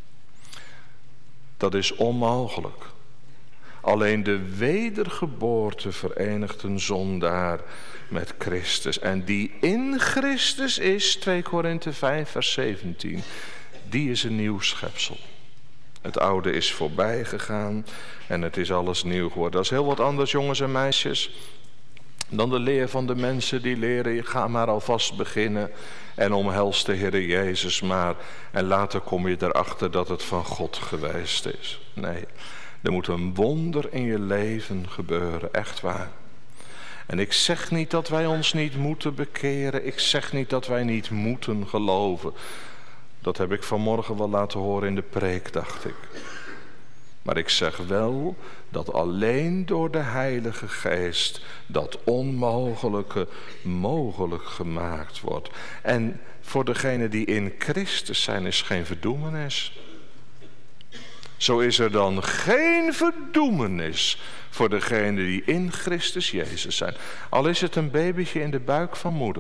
Speaker 1: Dat is onmogelijk. Alleen de wedergeboorte verenigt een zondaar met Christus. En die in Christus is, 2 Korinthe 5 vers 17, die is een nieuw schepsel. Het oude is voorbij gegaan en het is alles nieuw geworden. Dat is heel wat anders, jongens en meisjes, dan de leer van de mensen die leren, ga maar alvast beginnen en omhels de Heere Jezus maar. En later kom je erachter dat het van God geweest is. Nee, er moet een wonder in je leven gebeuren, echt waar. En ik zeg niet dat wij ons niet moeten bekeren. Ik zeg niet dat wij niet moeten geloven. Dat heb ik vanmorgen wel laten horen in de preek, dacht ik. Maar ik zeg wel dat alleen door de Heilige Geest dat onmogelijke mogelijk gemaakt wordt. En voor degenen die in Christus zijn is geen verdoemenis. Zo is er dan geen verdoemenis voor degenen die in Christus Jezus zijn. Al is het een babytje in de buik van moeder.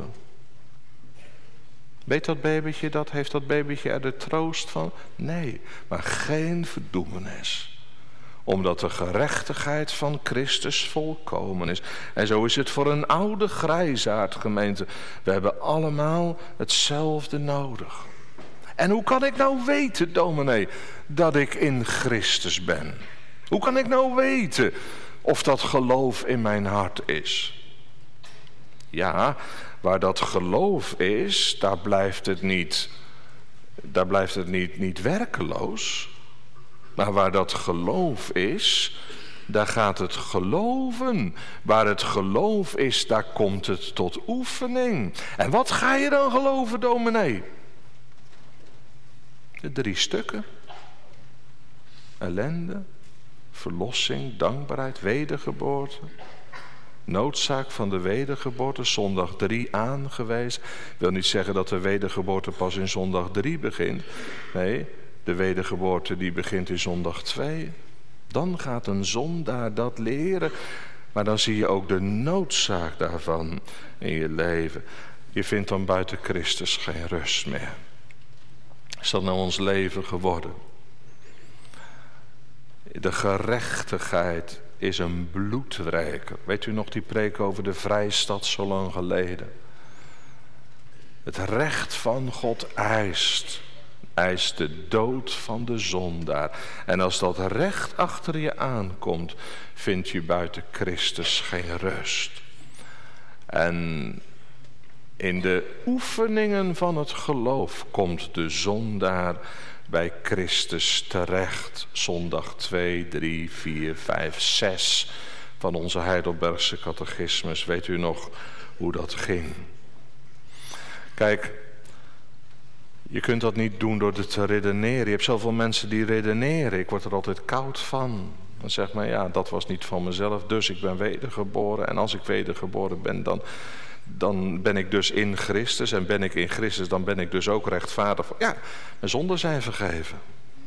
Speaker 1: Weet dat babytje dat? Heeft dat babytje er de troost van? Nee, maar geen verdoemenis. Omdat de gerechtigheid van Christus volkomen is. En zo is het voor een oude grijsaard, gemeente. We hebben allemaal hetzelfde nodig. En hoe kan ik nou weten, dominee, dat ik in Christus ben? Hoe kan ik nou weten of dat geloof in mijn hart is? Ja, waar dat geloof is, daar blijft het niet werkeloos. Maar waar dat geloof is, daar gaat het geloven. Waar het geloof is, daar komt het tot oefening. En wat ga je dan geloven, dominee? De 3 stukken. Ellende, verlossing, dankbaarheid, wedergeboorte. Noodzaak van de wedergeboorte, zondag 3 aangewezen. Ik wil niet zeggen dat de wedergeboorte pas in zondag 3 begint. Nee, de wedergeboorte die begint in zondag 2. Dan gaat een zondaar dat leren. Maar dan zie je ook de noodzaak daarvan in je leven. Je vindt dan buiten Christus geen rust meer. Is dat nou ons leven geworden? De gerechtigheid is een bloedreker. Weet u nog die preek over de Vrijstad zo lang geleden? Het recht van God eist de dood van de zondaar. En als dat recht achter je aankomt, vind je buiten Christus geen rust. En in de oefeningen van het geloof komt de zondaar bij Christus terecht. Zondag 2, 3, 4, 5, 6 van onze Heidelbergse catechismus. Weet u nog hoe dat ging? Kijk, je kunt dat niet doen door het te redeneren. Je hebt zoveel mensen die redeneren. Ik word er altijd koud van. Dan zegt men, ja, dat was niet van mezelf, dus ik ben wedergeboren. En als ik wedergeboren ben, dan ben ik dus in Christus. En ben ik in Christus, dan ben ik dus ook rechtvaardig. Ja, mijn zonden zijn vergeven.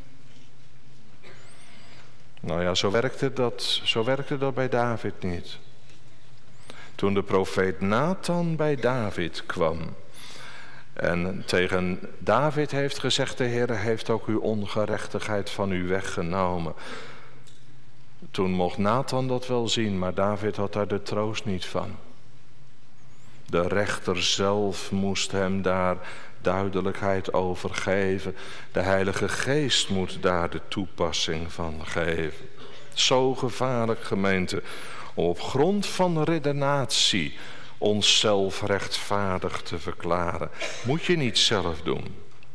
Speaker 1: Nou ja, zo werkte dat bij David niet. Toen de profeet Nathan bij David kwam en tegen David heeft gezegd, de Heer heeft ook uw ongerechtigheid van u weggenomen. Toen mocht Nathan dat wel zien, maar David had daar de troost niet van. De rechter zelf moest hem daar duidelijkheid over geven. De Heilige Geest moet daar de toepassing van geven. Zo gevaarlijk, gemeente, om op grond van redenatie onszelf rechtvaardig te verklaren. Moet je niet zelf doen.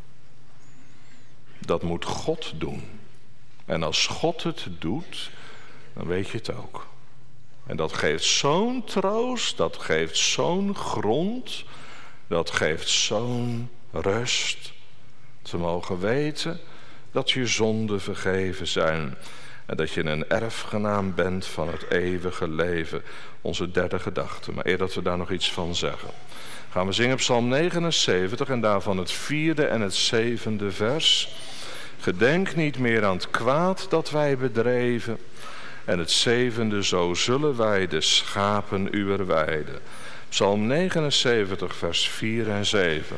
Speaker 1: Dat moet God doen. En als God het doet, dan weet je het ook. En dat geeft zo'n troost, dat geeft zo'n grond, dat geeft zo'n rust. Te mogen weten dat je zonden vergeven zijn. En dat je een erfgenaam bent van het eeuwige leven. Onze 3e gedachte. Maar eer dat we daar nog iets van zeggen, gaan we zingen Psalm 79 en daarvan het 4e en het 7e vers. Gedenk niet meer aan het kwaad dat wij bedreven. En het 7e, zo zullen wij de schapen uwer weiden. Psalm 79 vers 4 en 7.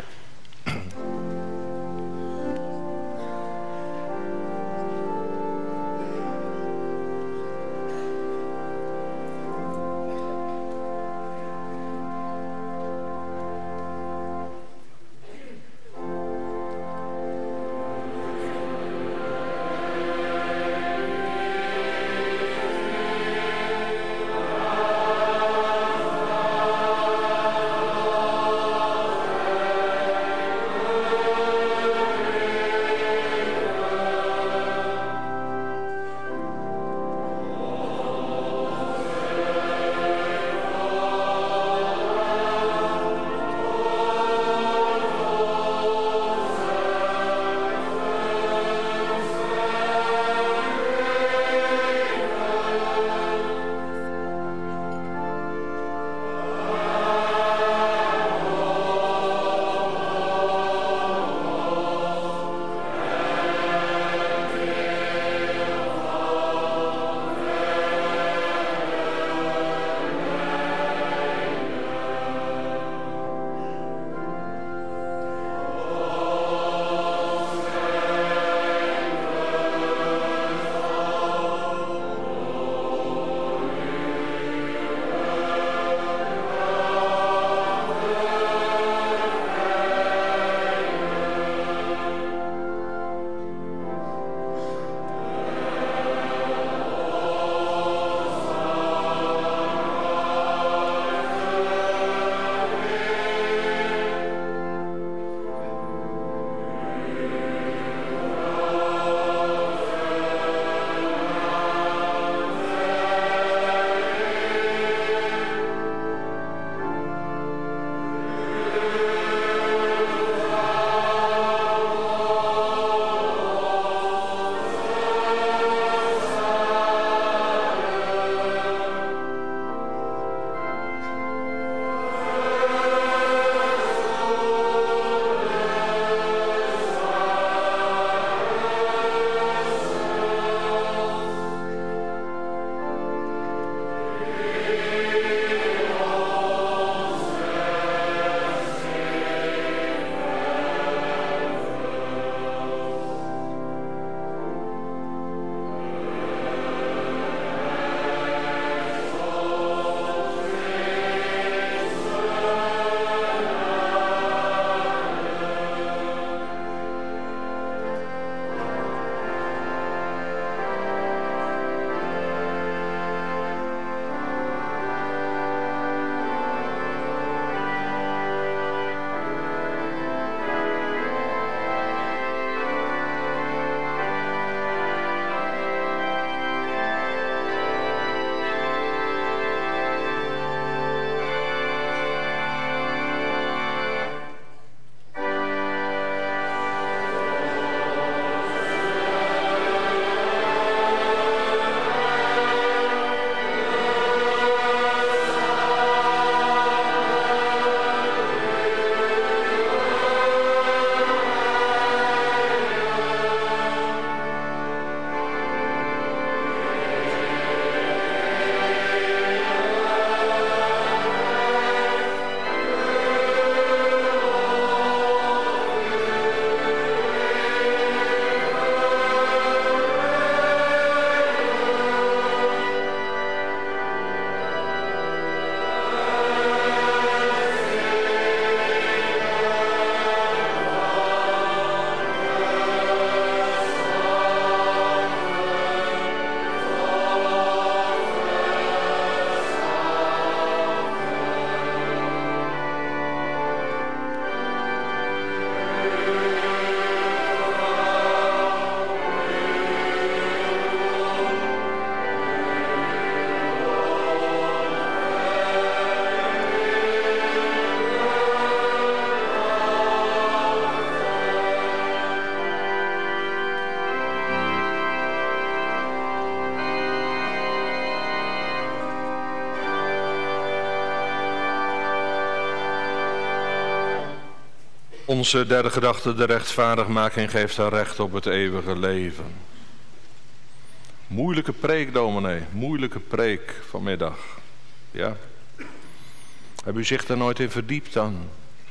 Speaker 1: Onze derde gedachte, de rechtvaardigmaking, geeft haar recht op het eeuwige leven. Moeilijke preek, dominee, moeilijke preek vanmiddag. Ja. Heb u zich daar nooit in verdiept dan?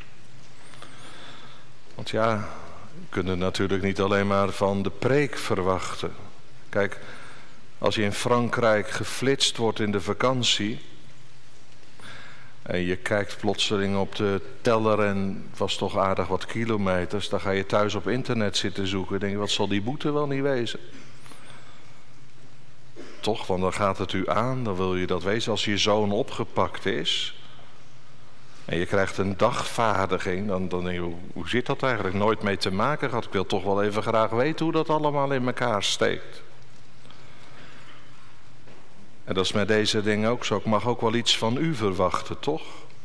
Speaker 1: Want ja, u kunt het natuurlijk niet alleen maar van de preek verwachten. Kijk, als je in Frankrijk geflitst wordt in de vakantie en je kijkt plotseling op de teller en het was toch aardig wat kilometers, dan ga je thuis op internet zitten zoeken en denk je, wat zal die boete wel niet wezen? Toch, want dan gaat het u aan, dan wil je dat wezen. Als je zoon opgepakt is en je krijgt een dagvaardiging, dan denk je, hoe zit dat eigenlijk? Nooit mee te maken gehad. Ik wil toch wel even graag weten hoe dat allemaal in elkaar steekt. En dat is met deze dingen ook zo. Ik mag ook wel iets van u verwachten, toch?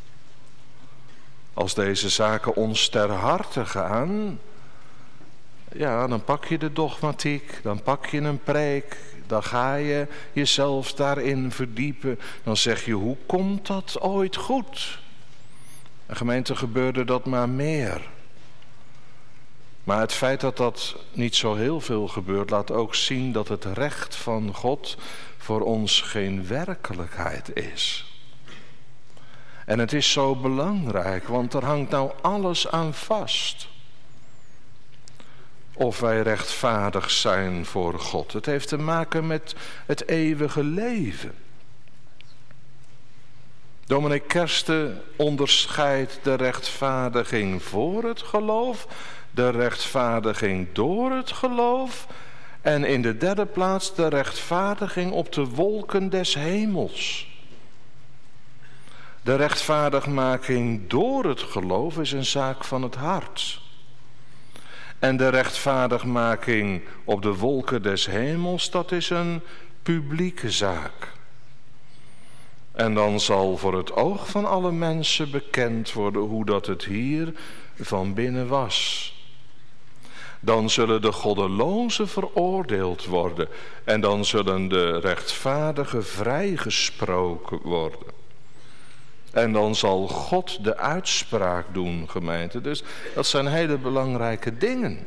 Speaker 1: Als deze zaken ons ter harte gaan, ja, dan pak je de dogmatiek, dan pak je een preek, dan ga je jezelf daarin verdiepen. Dan zeg je, hoe komt dat ooit goed? En gemeente, gebeurde dat maar meer. Maar het feit dat dat niet zo heel veel gebeurt, laat ook zien dat het recht van God voor ons geen werkelijkheid is. En het is zo belangrijk, want er hangt nou alles aan vast. Of wij rechtvaardig zijn voor God. Het heeft te maken met het eeuwige leven. Dominee Kersten onderscheidt de rechtvaardiging voor het geloof, de rechtvaardiging door het geloof en in de derde plaats de rechtvaardiging op de wolken des hemels. De rechtvaardigmaking door het geloof is een zaak van het hart. En de rechtvaardigmaking op de wolken des hemels, dat is een publieke zaak. En dan zal voor het oog van alle mensen bekend worden hoe dat het hier van binnen was. Dan zullen de goddelozen veroordeeld worden en dan zullen de rechtvaardigen vrijgesproken worden. En dan zal God de uitspraak doen, gemeente. Dus dat zijn hele belangrijke dingen.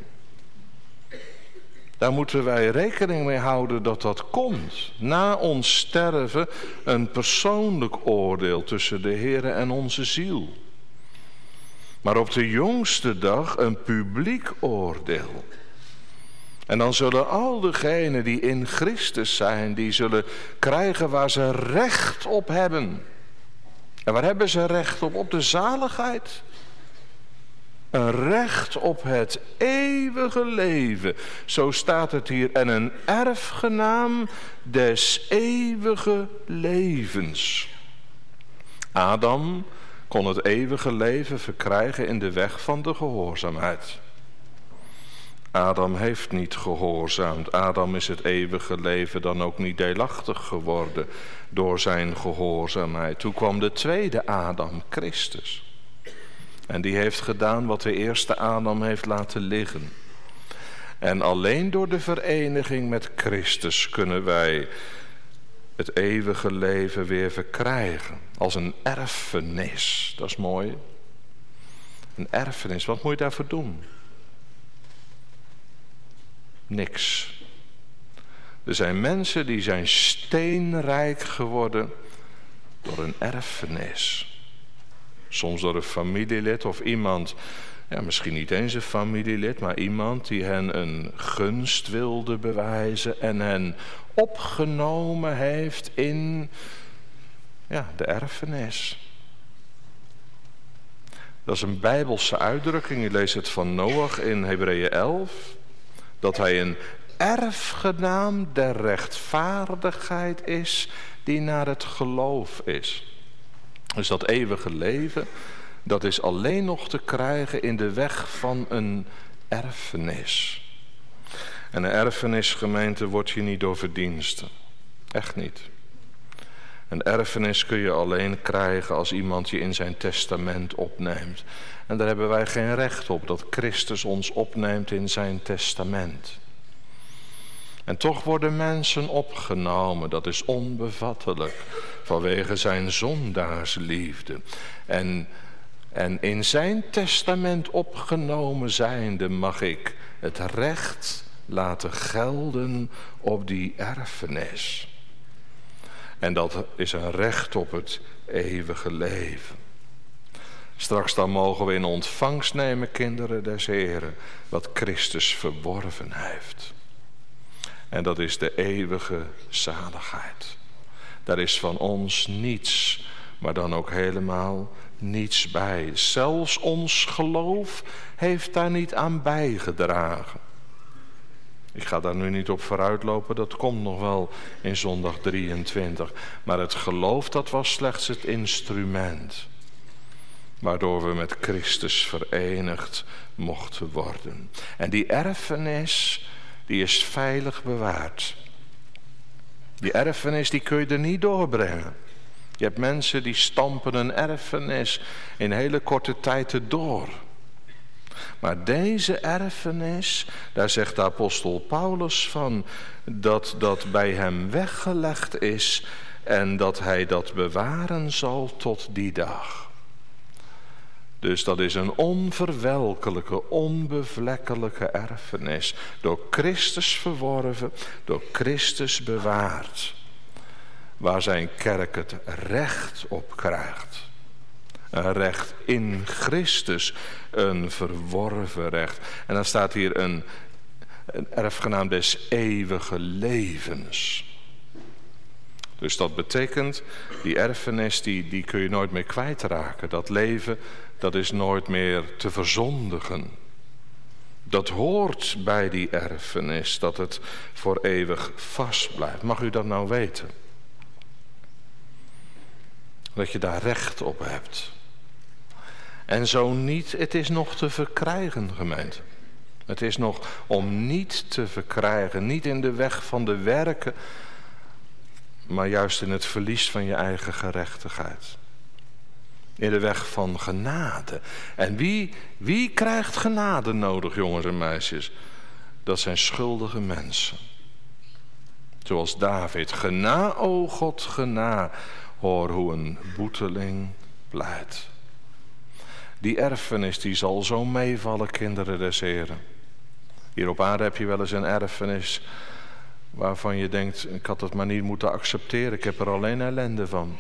Speaker 1: Daar moeten wij rekening mee houden dat dat komt. Na ons sterven een persoonlijk oordeel tussen de Heere en onze ziel. Maar op de jongste dag een publiek oordeel. En dan zullen al degenen die in Christus zijn, die zullen krijgen waar ze recht op hebben. En waar hebben ze recht op? Op de zaligheid. Een recht op het eeuwige leven. Zo staat het hier. En een erfgenaam des eeuwige levens. Adam kon het eeuwige leven verkrijgen in de weg van de gehoorzaamheid. Adam heeft niet gehoorzaamd. Adam is het eeuwige leven dan ook niet deelachtig geworden door zijn gehoorzaamheid. Toen kwam de tweede Adam, Christus. En die heeft gedaan wat de eerste Adam heeft laten liggen. En alleen door de vereniging met Christus kunnen wij het eeuwige leven weer verkrijgen. Als een erfenis. Dat is mooi. Een erfenis. Wat moet je daarvoor doen? Niks. Er zijn mensen die zijn steenrijk geworden door een erfenis. Soms door een familielid of iemand, ja, misschien niet eens een familielid, maar iemand die hen een gunst wilde bewijzen en hen opgenomen heeft in de erfenis. Dat is een Bijbelse uitdrukking. Je leest het van Noach in Hebreeën 11. Dat hij een erfgenaam der rechtvaardigheid is die naar het geloof is. Dus dat eeuwige leven, dat is alleen nog te krijgen in de weg van een erfenis. En een erfenis, gemeente, wordt je niet door verdiensten. Echt niet. Een erfenis kun je alleen krijgen als iemand je in zijn testament opneemt. En daar hebben wij geen recht op, dat Christus ons opneemt in zijn testament. En toch worden mensen opgenomen, dat is onbevattelijk, vanwege zijn zondaarsliefde. En En in zijn testament opgenomen zijnde mag ik het recht laten gelden op die erfenis. En dat is een recht op het eeuwige leven. Straks dan mogen we in ontvangst nemen, kinderen des Heren, wat Christus verworven heeft. En dat is de eeuwige zaligheid. Daar is van ons niets, maar dan ook helemaal niets bij. Zelfs ons geloof heeft daar niet aan bijgedragen. Ik ga daar nu niet op vooruitlopen, dat komt nog wel in zondag 23. Maar het geloof, dat was slechts het instrument waardoor we met Christus verenigd mochten worden. En die erfenis, die is veilig bewaard. Die erfenis, die kun je er niet doorbrengen. Je hebt mensen die stampen een erfenis in hele korte tijd erdoor. Maar deze erfenis, daar zegt de apostel Paulus van, dat dat bij hem weggelegd is en dat hij dat bewaren zal tot die dag. Dus dat is een onverwelkelijke, onbevlekkelijke erfenis. Door Christus verworven, door Christus bewaard. Waar zijn kerk het recht op krijgt. Een recht in Christus, een verworven recht. En dan staat hier een erfgenaam des eeuwige levens. Dus dat betekent, die erfenis die kun je nooit meer kwijtraken. Dat leven, dat is nooit meer te verzondigen. Dat hoort bij die erfenis, dat het voor eeuwig vast blijft. Mag u dat nou weten? Dat je daar recht op hebt. En zo niet, het is nog te verkrijgen, gemeente. Het is nog om niet te verkrijgen, niet in de weg van de werken, maar juist in het verlies van je eigen gerechtigheid. In de weg van genade. En wie krijgt genade nodig, jongens en meisjes? Dat zijn schuldige mensen. Zoals David. Gena, o God, gena. Hoor hoe een boeteling pleit. Die erfenis die zal zo meevallen, kinderen des Heren. Hier op aarde heb je wel eens een erfenis waarvan je denkt, ik had het maar niet moeten accepteren. Ik heb er alleen ellende van.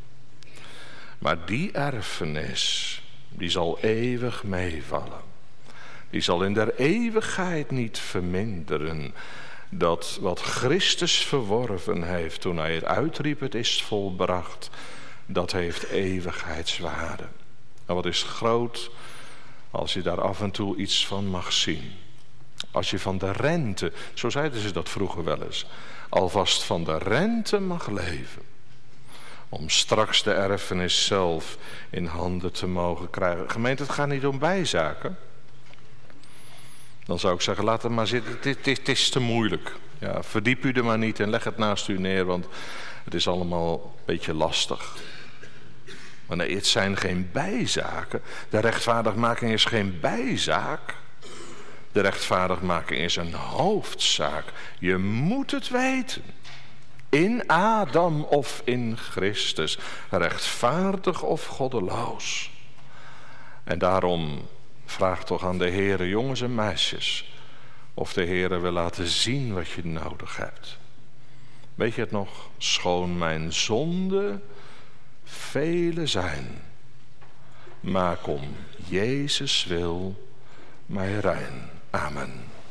Speaker 1: Maar die erfenis, die zal eeuwig meevallen. Die zal in der eeuwigheid niet verminderen. Dat wat Christus verworven heeft toen hij het uitriep, het is volbracht. Dat heeft eeuwigheidswaarde. En wat is groot als je daar af en toe iets van mag zien. Als je van de rente, zo zeiden ze dat vroeger wel eens, alvast van de rente mag leven. Om straks de erfenis zelf in handen te mogen krijgen. Gemeente, het gaat niet om bijzaken. Dan zou ik zeggen, laat het maar zitten, het is te moeilijk. Ja, verdiep u er maar niet en leg het naast u neer, want het is allemaal een beetje lastig. Maar nee, het zijn geen bijzaken. De rechtvaardigmaking is geen bijzaak. De rechtvaardigmaking is een hoofdzaak. Je moet het weten. In Adam of in Christus. Rechtvaardig of goddeloos. En daarom vraag toch aan de Heere, jongens en meisjes, of de Heere wil laten zien wat je nodig hebt. Weet je het nog? Schoon mijn zonden vele zijn. Maak om Jezus wil mij rein. Amen.